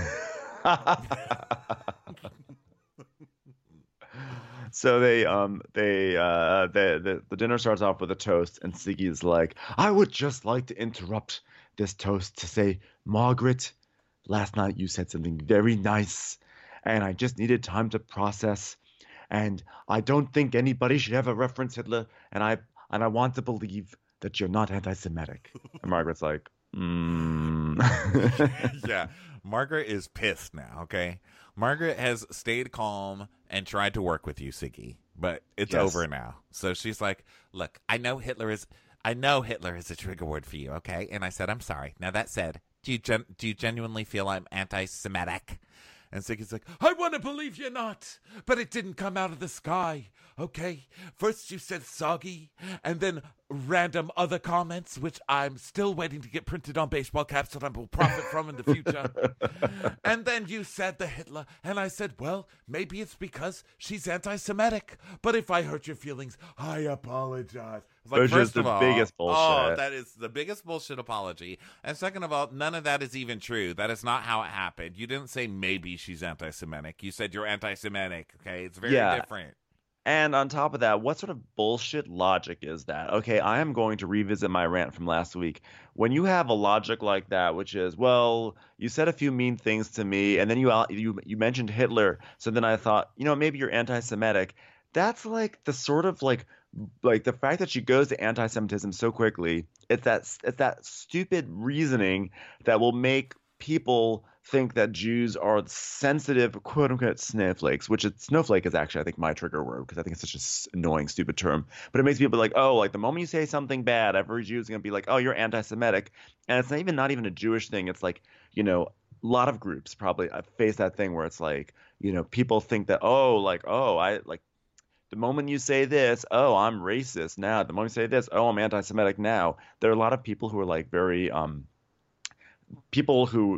So they um they uh the, the the dinner starts off with a toast, and Siggy's like, I would just like to interrupt this toast to say, Margaret, last night you said something very nice, and I just needed time to process, and I don't think anybody should ever reference Hitler, and I and I want to believe that you're not anti-Semitic. And Margaret's like, mm. Yeah, Margaret is pissed now. Okay, Margaret has stayed calm and tried to work with you, Siggy, but it's Yes. over now. So she's like, look, I know Hitler is. I know Hitler is a trigger word for you, okay? And I said, I'm sorry. Now that said, do you gen- do you genuinely feel I'm anti-Semitic? And Siggy's like, I want to believe you're not, but it didn't come out of the sky, okay? First you said soggy, and then random other comments, which I'm still waiting to get printed on baseball caps that I will profit from in the future. And then you said the Hitler, and I said, well, maybe it's because she's anti-Semitic. But if I hurt your feelings, I apologize. It's like, Which is first the of all, biggest Oh, bullshit. that is the biggest bullshit apology. And second of all, none of that is even true. That is not how it happened. You didn't say maybe she's anti-Semitic. You said you're anti-Semitic. Okay, it's very Yeah. different. And on top of that, what sort of bullshit logic is that? Okay, I am going to revisit my rant from last week. When you have a logic like that, which is, well, you said a few mean things to me, and then you out- you you mentioned Hitler, so then I thought, you know, maybe you're anti-Semitic. That's like the sort of like like the fact that she goes to anti-Semitism so quickly. It's that it's that stupid reasoning that will make people think that Jews are sensitive, quote unquote, snowflakes, which is, snowflake is actually, I think, my trigger word because I think it's such an s- annoying, stupid term. But it makes people like, oh, like the moment you say something bad, every Jew is going to be like, oh, you're anti Semitic. And it's not even not even a Jewish thing. It's like, you know, lot of groups probably uh, face that thing where it's like, you know, people think that, oh, like, oh, I like the moment you say this, oh, I'm racist now. The moment you say this, oh, I'm anti-Semitic now. There are a lot of people who are like very, um, people who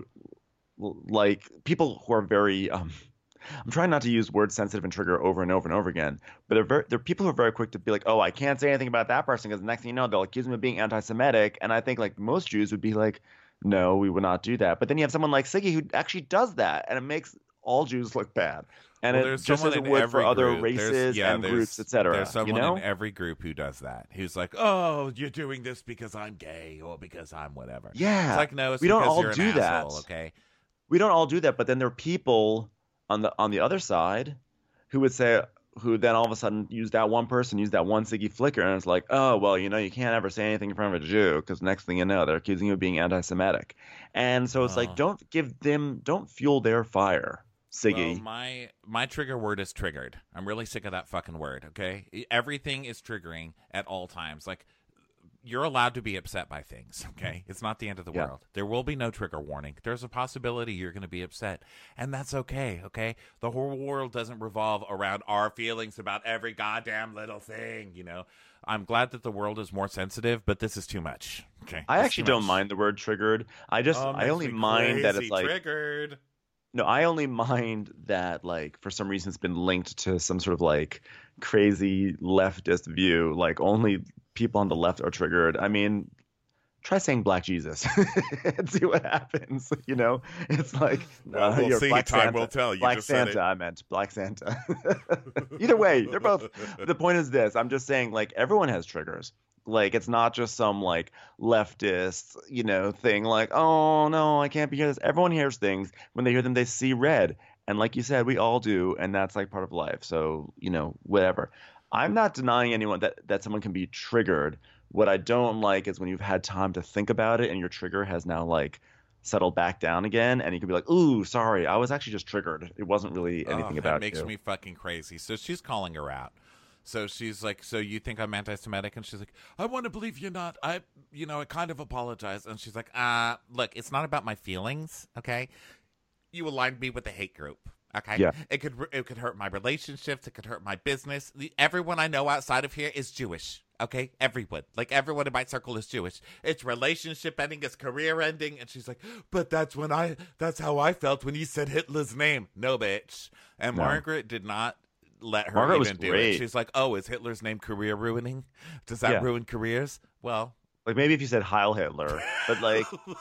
like people who are very, um, I'm trying not to use words sensitive and trigger over and over and over again, but they're very, they're people who are very quick to be like, oh, I can't say anything about that person because the next thing you know, they'll accuse me of being anti-Semitic. And I think like most Jews would be like, no, we would not do that. But then you have someone like Siggy who actually does that, and it makes all Jews look bad. And well, it just doesn't work for other group. races there's, yeah, and groups, et cetera. There's someone you know? in every group who does that. Who's like, oh, you're doing this because I'm gay or because I'm whatever. Yeah. It's like, no, it's we don't all you're do an that. asshole, okay? We don't all do that, but then there are people on the on the other side who would say, who then all of a sudden use that one person, use that one Siggy flicker, and it's like, oh, well, you know, you can't ever say anything in front of a Jew because next thing you know, they're accusing you of being anti-Semitic. And so it's Oh. like, don't give them, don't fuel their fire, Siggy. Well, my my trigger word is triggered. I'm really sick of that fucking word, okay? Everything is triggering at all times. Like, you're allowed to be upset by things, okay? It's not the end of the Yeah. world. There will be no trigger warning. There's a possibility you're going to be upset, and that's okay, okay? The whole world doesn't revolve around our feelings about every goddamn little thing, you know? I'm glad that the world is more sensitive, but this is too much, okay? I It's actually too don't much. mind the word triggered. I just, Oh, it I makes only me mind that it's crazy. like, Triggered. no, I only mind that, like, for some reason it's been linked to some sort of, like, crazy leftist view. Like, only people on the left are triggered. I mean, try saying Black Jesus and see what happens, you know? It's like, Well, uh, we'll you're see. Black Time Santa. will tell. You Black just said Santa, it. I meant. Black Santa. Either way, they're both. The point is this. I'm just saying, like, everyone has triggers. Like, it's not just some, like, leftist, you know, thing like, oh, no, I can't be hear this. Everyone hears things. When they hear them, they see red. And like you said, we all do. And that's, like, part of life. So, you know, whatever. I'm not denying anyone that, that someone can be triggered. What I don't like is when you've had time to think about it and your trigger has now, like, settled back down again. And you can be like, ooh, sorry, I was actually just triggered. It wasn't really anything oh, about It makes you. me fucking crazy. So she's calling her out. So she's like, so you think I'm anti-Semitic? And she's like, I want to believe you're not. I, you know, I kind of apologize. And she's like, uh, look, it's not about my feelings, okay? You aligned me with the hate group, okay? Yeah. It could it could hurt my relationships. It could hurt my business. The, everyone I know outside of here is Jewish, okay? Everyone. Like, everyone in my circle is Jewish. It's relationship ending. It's career ending. And she's like, but that's when I, that's how I felt when you said Hitler's name. No, bitch. And No. Margaret did not let her Margaret was even do great. it. She's like, oh, is Hitler's name career ruining? Does that Yeah. ruin careers? Well, Like, maybe if you said Heil Hitler, but, like,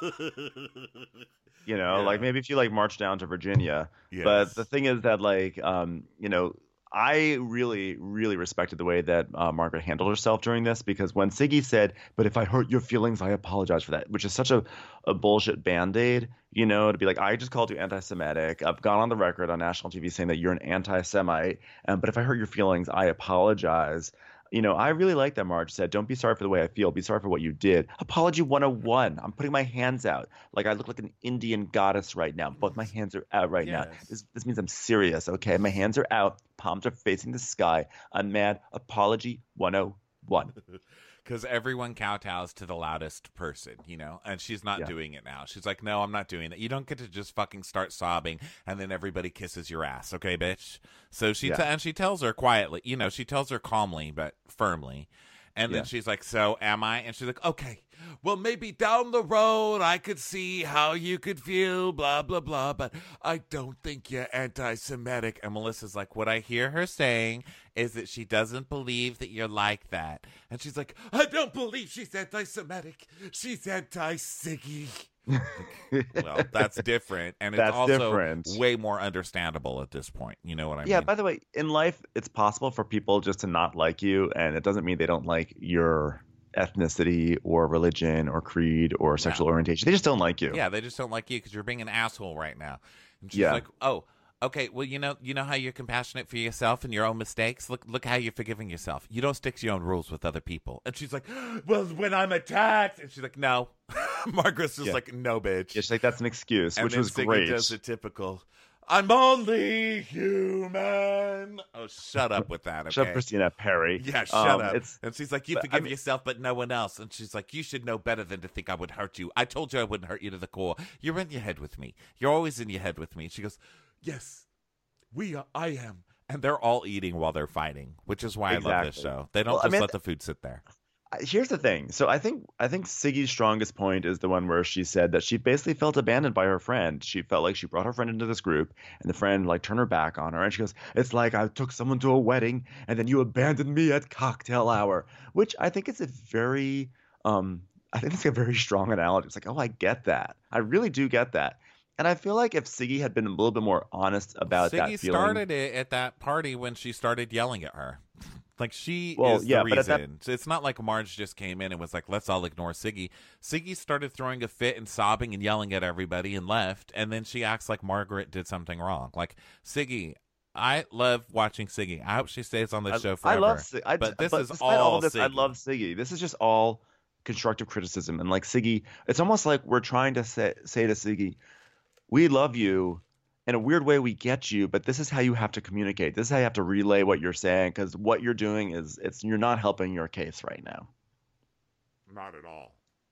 you know, Yeah. like, maybe if you, like, march down to Virginia. yes. But the thing is that, like, um, you know, I really, really respected the way that uh, Margaret handled herself during this, because when Siggy said, but if I hurt your feelings, I apologize for that, which is such a, a bullshit band-aid, you know, to be like, I just called you anti-Semitic. I've gone on the record on national T V saying that you're an anti-Semite. Um, but if I hurt your feelings, I apologize. You know, I really like that Marge said, don't be sorry for the way I feel. Be sorry for what you did. Apology one oh one. I'm putting my hands out. Like, I look like an Indian goddess right now. Both my hands are out right now. Yes. This, this means I'm serious, okay? My hands are out. Palms are facing the sky. I'm mad. Apology one oh one. Because everyone kowtows to the loudest person, you know, and she's not Yeah. doing it now. She's like, no, I'm not doing it. You don't get to just fucking start sobbing and then everybody kisses your ass, okay, bitch? So she Yeah. t- and she tells her quietly, you know, she tells her calmly but firmly. And then Yeah. she's like, so am I? And she's like, okay, well, maybe down the road I could see how you could feel, blah, blah, blah, but I don't think you're anti-Semitic. And Melissa's like, what I hear her saying is that she doesn't believe that you're like that. And she's like, I don't believe she's anti-Semitic. She's anti-Siggy. Well, that's different. And it's That's also different. way more understandable at this point. You know what I Yeah, mean? by the way, in life, it's possible for people just to not like you, and it doesn't mean they don't like your ethnicity or religion or creed or sexual orientation. They just don't like you. Yeah, they just don't like you because you're being an asshole right now. And she's Yeah. like, oh, okay, well, you know, you know how you're compassionate for yourself and your own mistakes. Look, look how you're forgiving yourself. You don't stick to your own rules with other people. And she's like, well, when I'm attacked, and she's like, no. Margaret's just Yeah. like, no, bitch. It's like, that's an excuse, and which then was Siggy great. does the typical, I'm only human. Oh, shut up with that, okay? Shut up, Christina Perry. Yeah, shut um, up. It's, and she's like, you but, forgive I mean, yourself, but no one else. And she's like, you should know better than to think I would hurt you. I told you I wouldn't hurt you to the core. You're in your head with me. You're always in your head with me. She goes, yes, we are. I am. And they're all eating while they're fighting, which is why exactly. I love this show. They don't well, just I mean, let the food sit there. Here's the thing. So I think I think Siggy's strongest point is the one where she said that she basically felt abandoned by her friend. She felt like she brought her friend into this group, and the friend like turned her back on her. And she goes, "It's like I took someone to a wedding, and then you abandoned me at cocktail hour," which I think is a very, um, I think it's a very strong analogy. It's like, oh, I get that. I really do get that. And I feel like if Siggy had been a little bit more honest about Siggy that feeling, started it at that party when she started yelling at her. Like, she well, is yeah, the but reason. that... So it's not like Marge just came in and was like, let's all ignore Siggy. Siggy started throwing a fit and sobbing and yelling at everybody and left. And then she acts like Margaret did something wrong. Like, Siggy, I love watching Siggy. I hope she stays on this I, show forever. I love Siggy. I, but this but is despite all, all of this, Siggy. I love Siggy. This is just all constructive criticism. And like Siggy, it's almost like we're trying to say, say to Siggy, we love you. In a weird way, we get you, but this is how you have to communicate. This is how you have to relay what you're saying, because what you're doing is it's you're not helping your case right now. Not at all.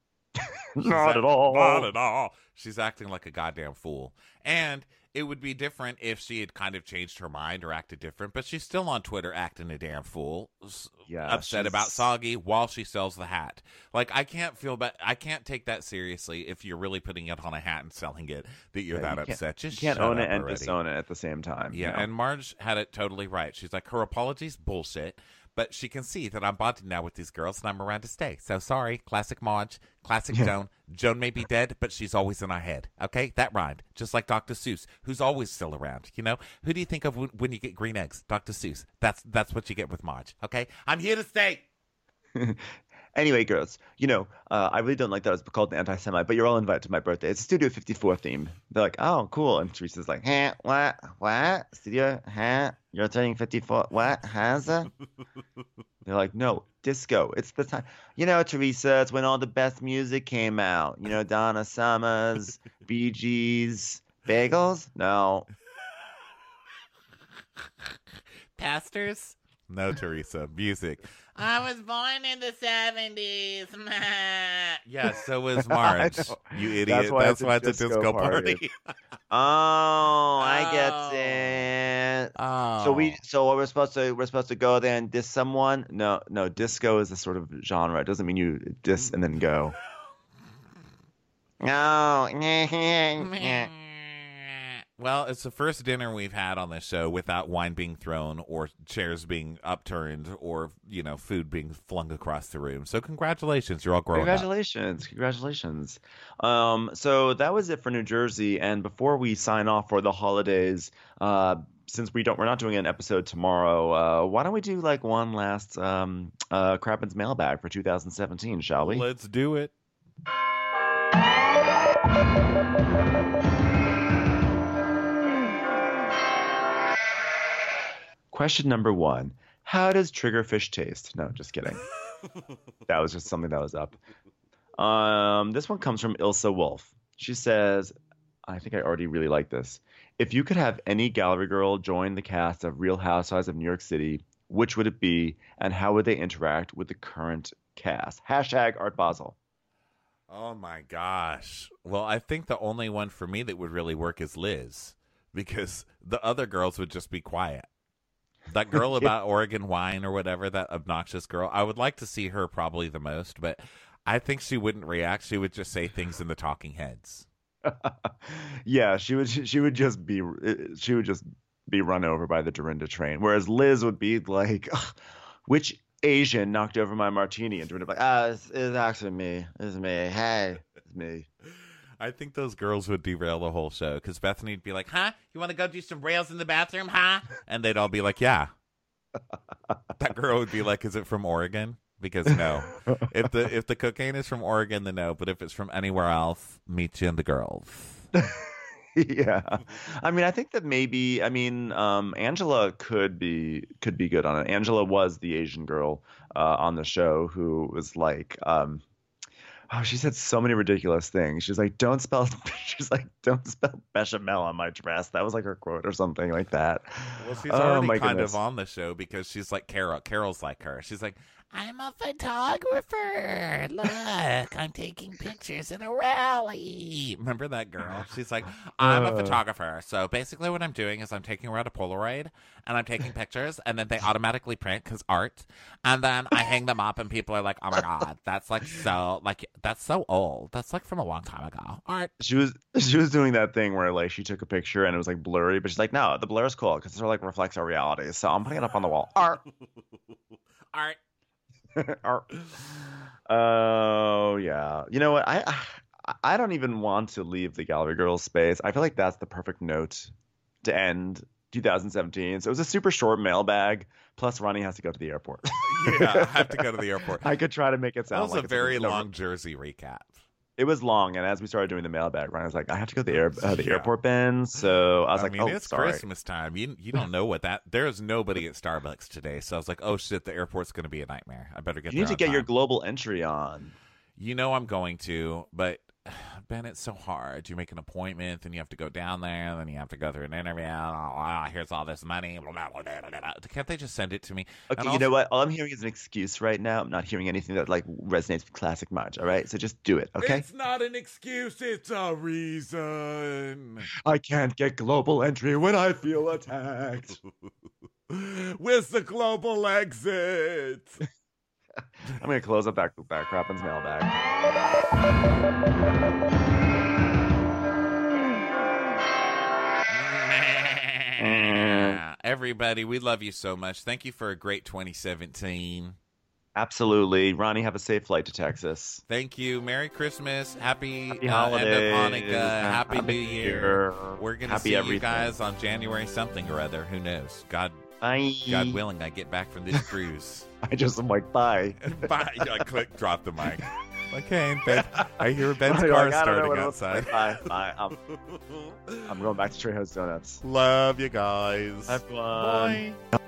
not act- at all. Not at all. She's acting like a goddamn fool. And it would be different if she had kind of changed her mind or acted different, but she's still on Twitter acting a damn fool, Yeah, upset she's- about Soggy while she sells the hat. Like, I can't feel bad. I can't take that seriously if you're really putting it on a hat and selling it, that you're Yeah, that you can't- upset. Just You can't shut own up it and already. disown it at the same time. Yeah, you know? and Marge had it totally right. She's like, her apology's bullshit, but she can see that I'm bonded now with these girls and I'm around to stay. So sorry, classic Marge, classic Yeah. Joan. Joan may be dead, but she's always in our head. Okay, that rhymed. Just like Doctor Seuss, who's always still around. You know, who do you think of when, when you get green eggs? Doctor Seuss. That's that's what you get with Marge. Okay, I'm here to stay. Anyway, girls, you know, uh, I really don't like that it's called an anti-Semite, but you're all invited to my birthday. It's a Studio fifty-four theme. They're like, oh, cool. And Teresa's like, huh, what, what? Studio, huh? You're turning fifty-four, what, has a? They're like, no, disco. It's the time. You know, Teresa, it's when all the best music came out. You know, Donna Summers, Bee Gees, Bagels? No. Pastors? No, Teresa. Music. I was born in the seventies. Yeah, so was Marge. know. You idiot. That's why it's a why it's a disco disco party. party. Oh, I Oh. get it. Oh. So we, so we're supposed to, we're supposed to go there and diss someone? No, no. Disco is a sort of genre. It doesn't mean you diss and then go. No. Well, it's the first dinner we've had on this show without wine being thrown or chairs being upturned or, you know, food being flung across the room. So congratulations. You're all grown up. Congratulations. Congratulations. Um, so that was it for New Jersey. And before we sign off for the holidays, uh, since we don't, we're not doing an episode tomorrow, uh, why don't we do like one last um, uh, Crappens mailbag for two thousand seventeen, shall we? Let's do it. Question number one. How does triggerfish taste? No, just kidding. That was just something that was up. Um, this one comes from Ilsa Wolf. She says, I think I already really like this. If you could have any gallery girl join the cast of Real Housewives of New York City, which would it be, and how would they interact with the current cast? Hashtag Art Basel. Oh, my gosh. Well, I think the only one for me that would really work is Liz, because the other girls would just be quiet. That girl about Oregon wine or whatever, that obnoxious girl, I would like to see her probably the most, but I think she wouldn't react. She would just say things in the talking heads. Yeah, she would. She would just be. She would just be run over by the Dorinda train. Whereas Liz would be like, "Ugh, which Asian knocked over my martini?" And Dorinda would be like, ah, it's, it's actually me. It's me. Hey, it's me. I think those girls would derail the whole show because Bethany would be like, huh? You want to go do some rails in the bathroom, huh? And they'd all be like, yeah. That girl would be like, is it from Oregon? Because no. If the if the cocaine is from Oregon, then no. But if it's from anywhere else, meet you and the girls. Yeah, I mean, I think that maybe, I mean, um, Angela could be could be good on it. Angela was the Asian girl uh, on the show who was like, um, Oh, she said so many ridiculous things. She's like, "Don't spell." She's like, "Don't spell bechamel on my dress." That was like her quote or something like that. Well, she's Oh, already my kind goodness. of on the show because she's like Carol. Carol's like her. She's like, I'm a photographer. Look, I'm taking pictures in a rally. Remember that girl? She's like, I'm a Uh. photographer. So basically what I'm doing is I'm taking her out a Polaroid and I'm taking pictures and then they automatically print because art. And then I hang them up and people are like, oh my God, that's like so, like, that's so old. That's like from a long time ago. Art. She was she was doing that thing where like she took a picture and it was like blurry, but she's like, "No, the blur is cool because it sort of like reflects our reality." So I'm putting it up on the wall. Art. Art. Art. Oh yeah. You know what? I I I don't even want to leave the Gallery Girls space. I feel like that's the perfect note to end two thousand seventeen. So it was a super short mailbag. Plus, Ronnie has to go to the airport. Yeah, I have to go to the airport. I could try to make it That sound was like a it's very no, long Jersey recap. It was long, and as we started doing the mailbag, Ronnie was like, "I have to go to the air, uh, the Yeah. airport, Ben." So I was I like, mean, "Oh, it's sorry." Christmas time. You you don't know what that. There's nobody at Starbucks today, so I was like, oh shit, the airport's going to be a nightmare. I better get. You need there to on get your time. global entry on. You know I'm going to, but Ben, it's so hard. You make an appointment, then you have to go down there, then you have to go through an interview. Oh, here's all this money. Blah, blah, blah, blah, blah. Can't they just send it to me? Okay, And you also- know what? All I'm hearing is an excuse right now. I'm not hearing anything that like resonates with classic Marge. All right, so just do it, okay? It's not an excuse. It's a reason. I can't get global entry when I feel attacked. Where's the global exit? I'm gonna close up that that Crappens mailbag. Everybody, we love you so much. Thank you for a great twenty seventeen. Absolutely, Ronnie. Have a safe flight to Texas. Thank you. Merry Christmas. Happy, Happy uh, holidays. end of Hanukkah. Happy, Happy New Year. Year. We're going to Happy see everything. you guys on January something or other. Who knows? God, Bye. God willing, I get back from this cruise. I just am like, bye. Bye. I click, drop the mic. Okay, Ben. I hear Ben's You're car like, I don't know starting what it looks outside. like. Bye. Bye. I'm, I'm going back to Treehouse Donuts. Love you guys. Have fun. Bye.